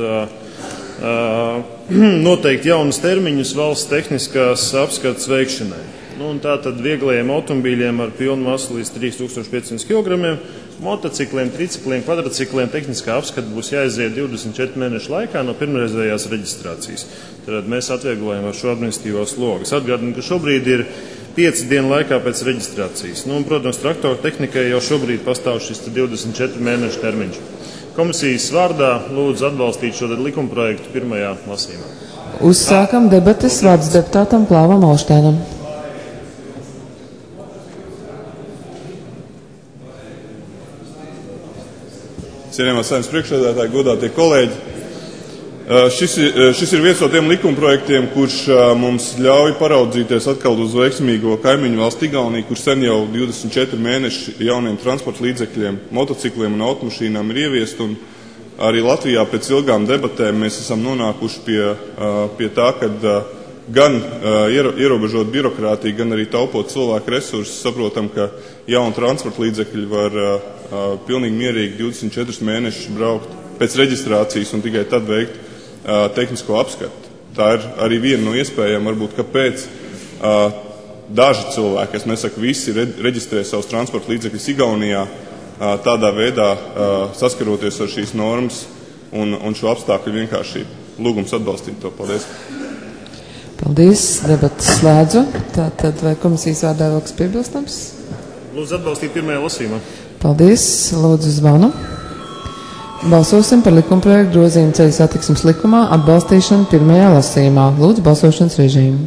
noteikti jaunus termiņus valsts tehniskās apskates veikšanai. Nu, un tātad vieglajiem automobīļiem ar pilnu masu līdz trīs tūkstoši piecsimt kilogramiem, motocikliem, tricikliem, kvadracikliem tehniskā apskata būs jāiziet divdesmit četru mēnešu laikā no pirmreizējās reģistrācijas. Tad mēs atvieglojam ar šo administratīvo slogu. Es atgādinu, ka šobrīd ir pieci dienu laikā pēc reģistrācijas. Nu, un, protams, traktoru tehnikai jau šobrīd pastāv šis divdesmit četru mēnešu termiņš. Komisijas vārdā lūdzu atbalstīt šo likumprojektu pirmajā lasījumā. Uzsākam debates, vārds deputātam Klāvam Olštēnam. Cienījamās Saeimas priekšsēdētāji, godātie kolēģi. Šis, šis ir viens no tiem likumprojektiem, kurš mums ļauj paraudzīties atkal uz veiksmīgo kaimiņu valsti Igauniju, kur sen jau divdesmit četri mēneši jauniem transporta līdzekļiem, motocikliem un automašīnām ir ieviest. Un arī Latvijā pēc ilgām debatēm mēs esam nonākuši pie, pie tā, ka gan ierobežot birokrātiju, gan arī taupot cilvēku resursus, saprotam, ka jauni transporta līdzekļi var pilnīgi mierīgi divdesmit četrus mēnešus braukt pēc reģistrācijas un tikai tad veikt uh, tehnisko apskatu. Tā ir arī viena no iespējām, varbūt, kāpēc uh, daži cilvēki, es nesaku visi, re reģistrē savus transporta līdzekļus Igaunijā, uh, tādā veidā uh, saskaroties ar šīs normas un, un šo apstākļu vienkāršību. Lūgums atbalstīt to. Paldies. Paldies. Debatas slēdzu. Tātad vai komisijas vārdā vēl kas piebilstams? Lūdzu atbalstīt pirmajā lasījumā. Paldies. Lūdzu zvanu. Balsosim par likumprojektu grozījumu ceļu satiksmes likumā atbalstīšanu pirmajā lasījumā. Lūdzu balsošanas režīmu.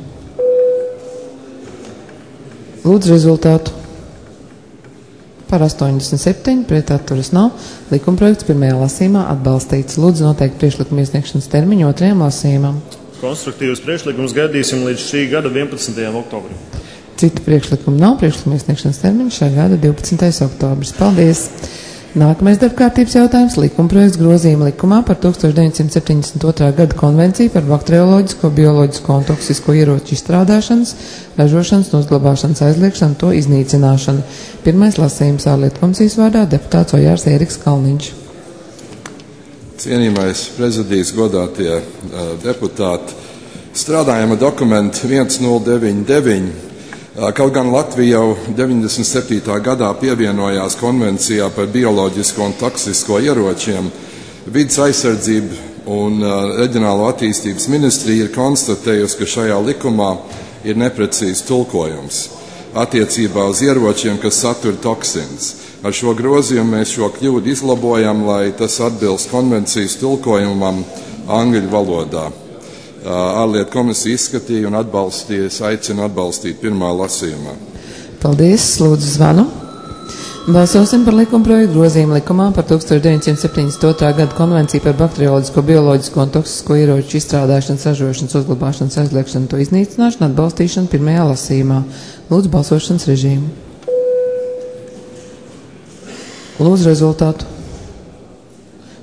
Lūdzu rezultātu. Par astoņdesmit septiņi, pret atturas nav. Likumprojekts pirmajā lasījumā atbalstīts. Lūdzu noteikti priekšlikuma iesniegšanas termiņu otrajam lasījumam. Konstruktīvas priekšlikumus gaidīsim līdz šī gada vienpadsmitajam oktobrim. Citu priekšlikumu nav. Priekšlikuma iesniegšanas termiņš šā gada divpadsmitais oktobris. Paldies! Nākamais darbkārtības jautājums - likumprojekts grozījuma likumā par tūkstoš deviņsimt septiņdesmit otrā gada konvenciju par bakterioloģisko, bioloģisko un toksisko ieroču izstrādāšanas, ražošanas un uzglabāšanas aizliekšanu, to iznīcināšanu. Pirmais lasījums ārlietu komisijas vārdā deputāts Ojārs Ēriks Kalniņš. Cienījamais prezidijs, godātie uh, deputāti, strādājam ar dokumentu viens nulle deviņi deviņi. Kaut gan Latvija jau deviņdesmit septītā gadā pievienojās konvencijā par bioloģisko un toksisko ieročiem, vides aizsardzība un reģionālo attīstības ministrija ir konstatējusi, ka šajā likumā ir neprecīzs tulkojums attiecībā uz ieročiem, kas satur toksins. Ar šo grozījumu mēs šo kļūdu izlabojam, lai tas atbilst konvencijas tulkojumam angļu valodā. Ārlietu komisija izskatīja un atbalstīja, es aicinu atbalstīt pirmā lasījumā. Paldies, lūdzu zvanu. Balsosim par likumprojektu grozījumu likumā par tūkstoš deviņsimt septiņdesmit otrā gada konvenciju par bakterioloģisko, bioloģisko un toksisko ieroču izstrādāšanas, ražošanas, uzglabāšanas, aizliekšanu, to iznīcināšanu, atbalstīšanu pirmajā lasījumā. Lūdzu balsošanas režīmu. Lūdzu rezultātu.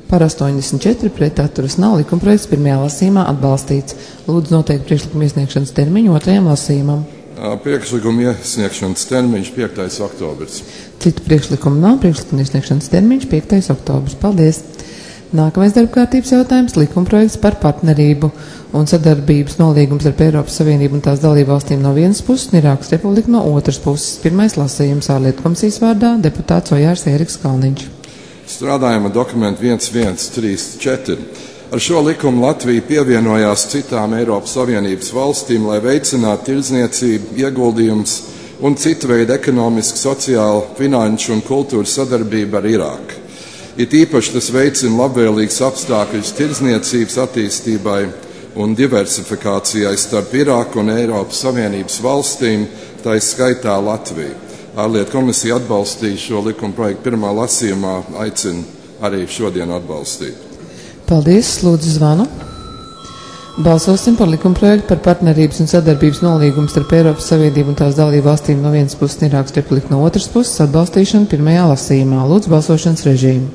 Par astoņdesmit četri, pret atturas nav. Likumprojekts pirmajā lasījumā atbalstīts. Lūdzu noteikt priekšlikuma iesniegšanas termiņu otrajam lasījumam. Priekšlikuma iesniegšanas termiņš piektais oktobris. Citu priekšlikumu nav. Priekšlikuma iesniegšanas termiņš piektais oktobris. Paldies! Nākamais darbkārtības jautājums - likumprojekts par partnerību un sadarbības nolīgums ar Eiropas Savienību un tās dalībvalstīm no vienas puses un Irākas Republiku no otras puses. Pirmais lasījums ārlietu komisijas vārdā deputāts Ojārs Ēriks Kalniņš. Strādājam ar dokumentu viens viens trīs četri. Ar šo likumu Latvija pievienojās citām Eiropas Savienības valstīm, lai veicinātu tirdzniecību, ieguldījumus un citu veidu ekonomisku, sociālu, finanšu un kultūras sadarbību ar Irāku. It īpaši tas veicina labvēlīgus apstākļus tirdzniecības attīstībai un diversifikācijai starp Irāku un Eiropas Savienības valstīm, tā skaitā Latviju. Ārlietu komisija atbalstīja šo likuma projektu pirmā lasījumā, aicina arī šodien atbalstīt. Paldies, lūdzu zvanu. Balsosim par likuma projektu par partnerības un sadarbības nolīgumu starp Eiropas Savienību un tās dalību valstīm no vienas puses un Irākas Republiku no otras puses atbalstīšanu pirmajā lasījumā. Lūdzu balsošanas režīmu.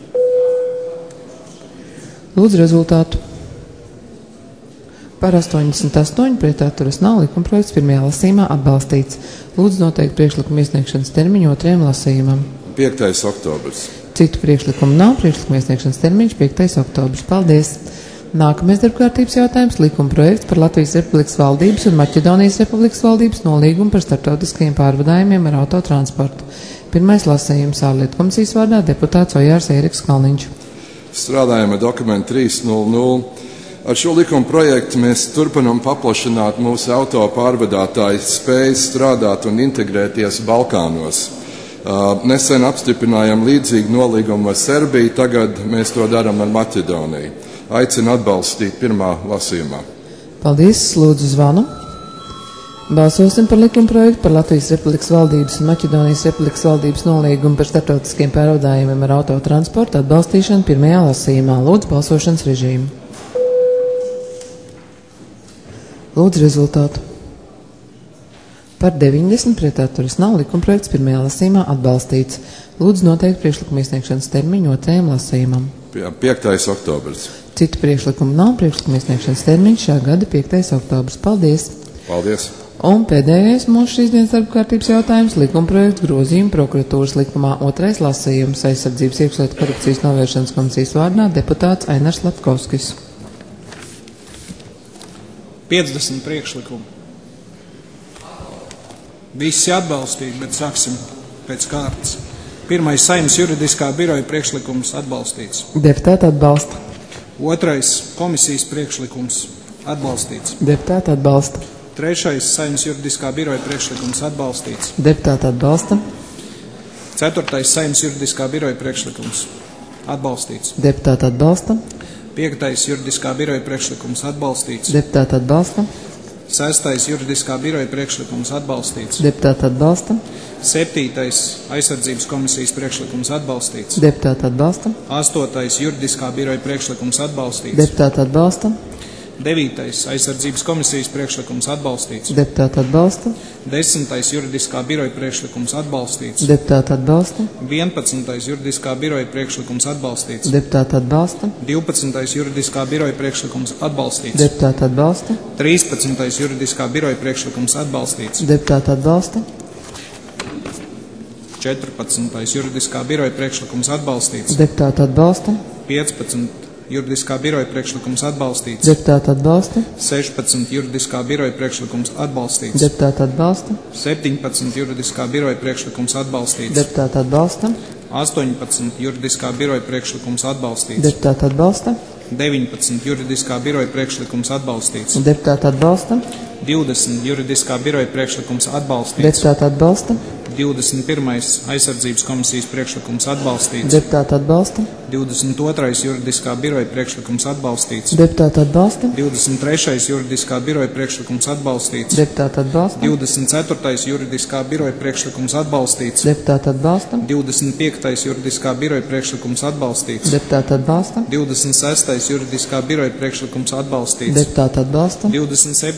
Lūdzu rezultātu. Par astoņdesmit astoņi, pret atturas nav. Likumprojekts pirmajā lasījumā atbalstīts. Lūdzu noteikt priekšlikuma iesniegšanas termiņu otrajam lasījumam. piektais oktobris. Citu priekšlikumu nav. Priekšlikuma iesniegšanas termiņš piektais oktobris. Paldies! Nākamais darbkārtības jautājums - likumprojekts par Latvijas Republikas valdības un Maķedonijas Republikas valdības nolīgumu par starptautiskajiem pārvadājumiem ar autotransportu. Pirmais lasījums ārlietu komisijas vārdā deputāts Ojārs Ēriks Kalniņš. Strādājam ar dokumentu trīs nulle nulle. Ar šo likuma projektu mēs turpinām paplašināt mūsu auto pārvadātāju spējas strādāt un integrēties Balkānos. Uh, nesen apstiprinājām līdzīgu nolīgumu ar Serbiju, tagad mēs to darām ar Maķedoniju. Aicinu atbalstīt pirmā lasījumā. Paldies, lūdzu zvanu. Balsosim par likuma projektu par Latvijas Republikas valdības un Maķedonijas Republikas valdības nolīgumu par starptautiskiem pārvadājumiem ar autotransportu atbalstīšanu pirmajā lasījumā. Lūdzu balsošanas režīmu. Lūdzu rezultātu. Par deviņdesmit, pret atturas nav. Likumprojekts pirmajā lasījumā atbalstīts. Lūdzu noteikt priekšlikuma iesniegšanas termiņu otrajam lasījumam. piektais oktobris. Citu priekšlikumu nav. Priekšlikuma iesniegšanas termiņš šā gada piektais oktobris. Paldies! Paldies! Un pēdējais mūsu šīs dienas darba kārtības jautājums - likumprojekts grozījuma prokuratūras likumā otrais lasījums aizsardzības iekšlietu korupcijas novēršanas komisijas vārdā deputāts Ainars Latkovskis. piecdesmit priekšlikumu. Visi atbalstīt, bet sāksim pēc kārtas. Pirmais Saeimas juridiskā biroja priekšlikums atbalstīts. Deputāti atbalsta. Otrais komisijas priekšlikums atbalstīts. Deputāti atbalsta. Trešais Saeimas juridiskā biroja priekšlikums atbalstīts. Deputāti atbalsta. Ceturtais Saeimas juridiskā biroja priekšlikums atbalstīts. Deputāti atbalsta. Piektais juridiskā biroja priekšlikums atbalstīts. Deputāti atbalsta. Sestais juridiskā biroja priekšlikums atbalstīts. Deputāti atbalsta. Septītais aizsardzības komisijas priekšlikums atbalstīts. Deputāti atbalsta. Astotais juridiskā biroja priekšlikums atbalstīts. Deputāti atbalsta. Devītais aizsardzības komisijas priekšlikums atbalstīts. Deputāti atbalsta. Desmitais juridiskā biroja priekšlikums atbalstīts. Deputāti atbalsta. Vienpadsmitais juridiskā biroja priekšlikums atbalstīts. Deputāti atbalsta. Divpadsmitais juridiskā biroja priekšlikums atbalstīts. Deputāti atbalsta. Trīspadsmitais juridiskā biroja priekšlikums atbalstīts. Deputāti atbalsta. Četrpadsmitais juridiskā biroja priekšlikums atbalstīts. Deputāti atbalsta. Piecpadsmit juridiskā biroja priekšlikums atbalstīts. Deputāti atbalsta. sešpadsmit juridiskā biroja priekšlikums atbalstīts. Deputāti atbalsta. septiņpadsmit juridiskā biroja priekšlikums atbalstīts. Deputāti atbalsta. astoņpadsmit juridiskā biroja priekšlikums atbalstīts. Deputāti atbalsta. deviņpadsmit juridiskā biroja priekšlikums atbalstīts. Deputāti atbalsta. divdesmit juridiskā biroja priekšlikums atbalstīts. Deputāti atbalsta. divdesmit pirmais aizsardzības komisijas priekšlikums atbalstīts. Deputāti atbalsta. divdesmit otrais juridiskā biroja priekšlikums atbalstīts. Deputāti atbalsta. divdesmit trešais juridiskā biroja priekšlikums atbalstīts. Deputāti atbalsta. divdesmit ceturtais juridiskā biroja priekšlikums atbalstīts. Deputāti atbalsta. divdesmit piektais juridiskā biroja priekšlikums atbalstīts. Deputāti atbalsta. divdesmit sestais juridiskā biroja priekšlikums atbalstīts. Deputāti atbalsta. divdesmit septītais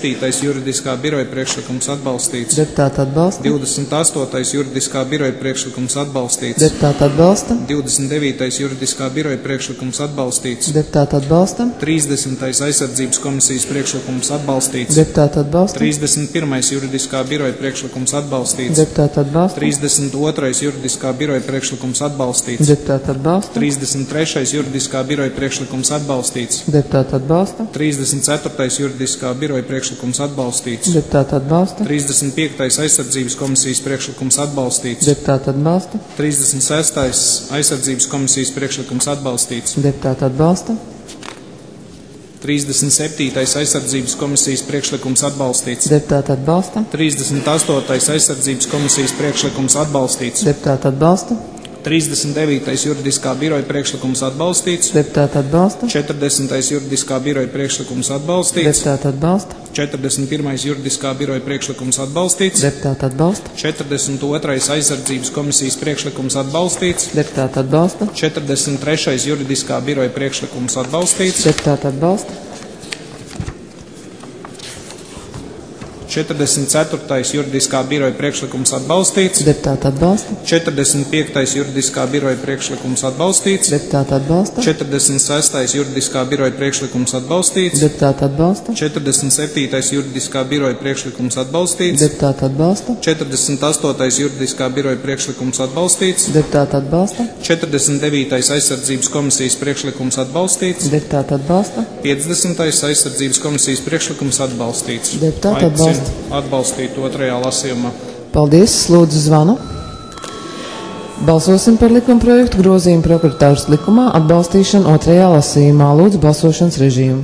juridiskā biroja priekšlikums atbalstīts. Deputāti atbalsta. divdesmit astotais juridiskā biroja priekšlikums atbalstīts. Deputāti atbalsta. divdesmit devītais juridiskā biroja priekšlikums atbalstīts. Deputāti atbalsta. trīsdesmitais aizsardzības komisijas priekšlikums atbalstīts. Deputāti atbalsta. trīsdesmit pirmais juridiskā biroja priekšlikums atbalstīts. Deputāti atbalsta. trīsdesmit otrais juridiskā biroja priekšlikums atbalstīts. Deputāti atbalsta. trīsdesmit trešais juridiskā biroja priekšlikums atbalstīts. Deputāti atbalsta. trīsdesmit ceturtais juridiskā biroja priekšlikums atbalstīts. Deputāti atbalsta. trīsdesmit piektais aizsardzības komisijas priekšlikums atbalstīts. Deputāti atbalsta. trīsdesmit sestais aizsardzības komisijas priekšlikums atbalstīts. Deputāti atbalsta. trīsdesmit septītais aizsardzības komisijas priekšlikums atbalstīts. Deputāti atbalsta. trīsdesmit astotais aizsardzības komisijas priekšlikums atbalstīts. Deputāti atbalsta. trīsdesmit devītais juridiskā biroja priekšlikums atbalstīts. Deputāti atbalsta. četrdesmitais juridiskā biroja priekšlikums atbalstīts. Deputāti atbalsta. četrdesmit pirmais juridiskā biroja priekšlikums atbalstīts. Deputāti atbalsta. četrdesmit otrais aizsardzības komisijas priekšlikums atbalstīts. Deputāti atbalsta. četrdesmit trešais juridiskā biroja priekšlikums atbalstīts. Deputāti atbalsta. četrdesmit ceturtais juridiskā biroja priekšlikums atbalstīts. Deputāti atbalsta. četrdesmit piektais juridiskā biroja priekšlikums atbalstīts. Deputāti atbalsta. četrdesmit sestais juridiskā biroja priekšlikums atbalstīts. Deputāti atbalsta. četrdesmit septītais juridiskā biroja priekšlikums atbalstīts. Deputāti atbalsta. četrdesmit astotais juridiskā biroja priekšlikums atbalstīts. Deputāti atbalsta. četrdesmit devītais aizsardzības komisijas priekšlikums atbalstīts. Deputāti atbalsta. piecdesmitais aizsardzības komisijas priekšlikums atbalstīts. Deputāti atbalsta. Atbalstīt otrajā lasījumā. Paldies, lūdzu zvanu. Balsosim par likumprojektu grozījumu prokuratūras likumā atbalstīšanu otrajā lasījumā. Lūdzu balsošanas režīmu.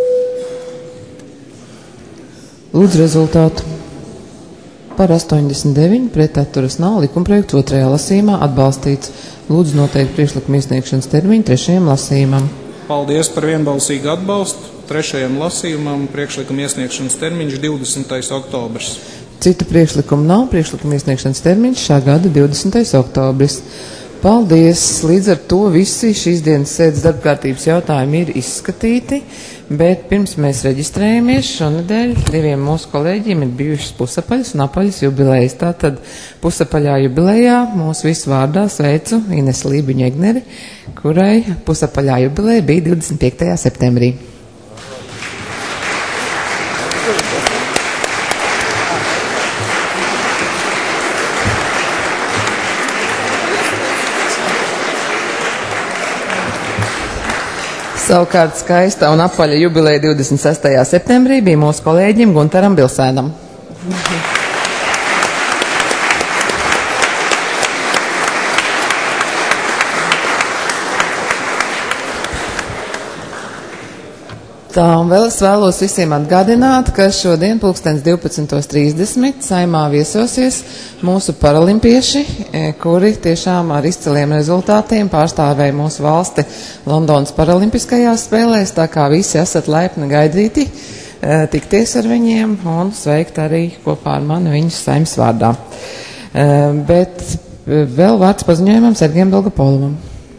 Lūdzu rezultātu. Par astoņdesmit deviņi pret atturas nav, likumprojekts otrajā lasījumā atbalstīts. Lūdzu noteikt priekšlikumu iesniegšanas termiņu trešajam lasījumam. Paldies par vienbalsīgu atbalstu. Trešajam lasījumam priekšlikuma iesniegšanas termiņš divdesmitais oktobris. Citu priekšlikumu nav, priekšlikuma iesniegšanas termiņš šā gada divdesmitais oktobris. Paldies! Līdz ar to visi šīs dienas sēdes darbkārtības jautājumi ir izskatīti, bet pirms mēs reģistrējamies šonedēļ diviem mūsu kolēģiem ir bijušas pusapaļas un apaļas jubilejas. Tātad pusapaļā jubilejā mūsu visu vārdā sveicu Ines Lībiņu Egneri, kurai pusapaļā jubileja bija divdesmit piektajā septembrī. Savukārt skaista un apaļa jubileja divdesmit sestajā septembrī bija mūsu kolēģim Guntaram Bilsēnam. Tā, un vēl es vēlos visiem atgādināt, ka šodien pulkstens divpadsmit trīsdesmit Saimā viesosies mūsu paralimpieši, kuri tiešām ar izciliem rezultātiem pārstāvēja mūsu valsti Londonas paralimpiskajās spēlēs, tā kā visi esat laipni gaidīti tikties ar viņiem un sveikt arī kopā ar mani viņus Saimas vārdā. Bet vēl vārds paziņojumam Sergejam Dolgopolovam.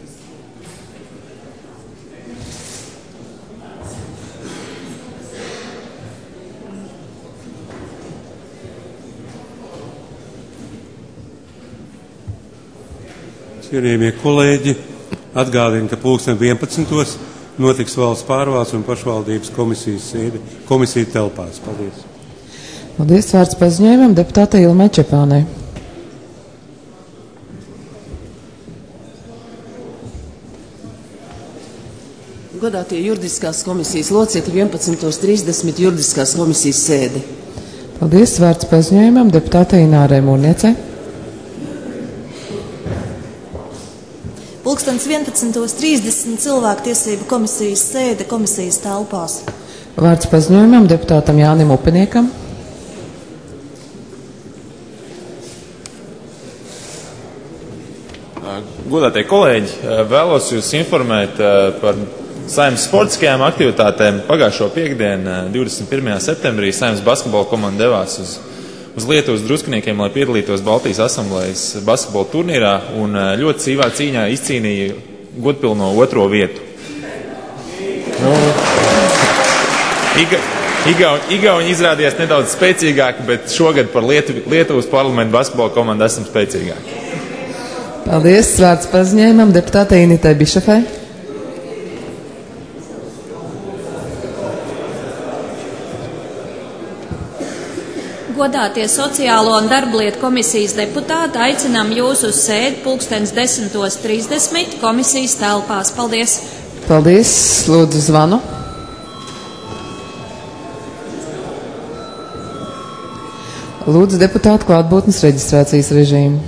Cienījamie kolēģi, atgādinu, ka pulksten vienpadsmitos notiks valsts pārvaldes un pašvaldības komisijas sēde komisiju telpās. Paldies. Paldies, vārds paziņojumam deputātei Ilmai Čepānai. Godātie juridiskās komisijas locekļi, vienpadsmit trīsdesmit juridiskās komisijas sēde. Paldies, vārds paziņojumam deputātei Inārai Mūrniecei. Pulkstens vienpadsmit trīsdesmit cilvēktiesību komisijas sēde komisijas telpās. Vārds paziņojumam deputātam Jānim Upiniekam. Godātie kolēģi, vēlos jūs informēt par Saeimas sportiskajām aktivitātēm. Pagājušo piekdienu, divdesmit pirmajā septembrī, Saeimas basketbola komanda devās uz uz Lietuvas Druskiniekiem, lai piedalītos Baltijas asamblējas basketbola turnīrā un ļoti cīvā cīņā izcīnīja godpilno otro vietu. Nu, Iga, Igauni, Igauni izrādījās nedaudz spēcīgāki, bet šogad par Lietu, Lietuvas parlamentu basketbola komandu esam spēcīgāki. Paldies. Vārds paziņojumam deputātei Initai Bišafai. Godātie Sociālo un darblietu komisijas deputāti, aicinām jūs uz sēdi pulkstens desmitos trīsdesmit komisijas telpās. Paldies! Paldies! Lūdzu zvanu. Lūdzu deputātu klātbūtnes reģistrācijas režīmu.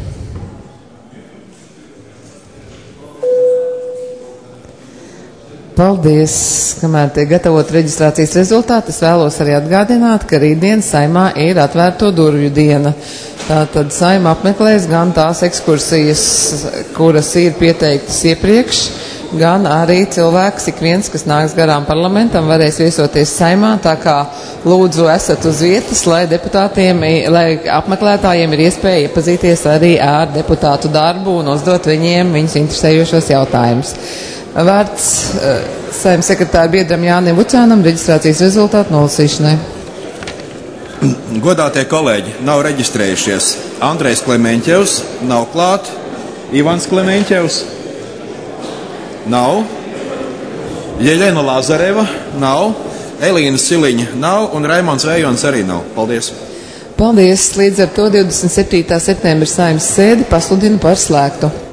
Paldies! Kamēr tiek gatavot reģistrācijas rezultāti, es vēlos arī atgādināt, ka rītdien Saimā ir atvērto durvju diena. Tātad Saima apmeklēs gan tās ekskursijas, kuras ir pieteiktas iepriekš, gan arī cilvēks, ik viens, kas nāks garām parlamentam, varēs viesoties Saimā, tā kā lūdzu esat uz vietas, lai deputātiem, lai apmeklētājiem ir iespēja iepazīties arī ar deputātu darbu un uzdot viņiem viņus interesējošos jautājumus. Vārds uh, Saimnes sekretāra biedram Jānim Vucānam reģistrācijas rezultātu nolasīšanai. Godātie kolēģi, nav reģistrējušies Andrejs Klemeņķevs, nav klāt, Ivans Klemeņķevs, nav, Jeļena Lazareva, nav, Elīna Siliņa nav un Raimons Vējons arī nav. Paldies! Paldies! Līdz ar to divdesmit septītā septembra Saimnes sēdi pasludinu par slēgtu.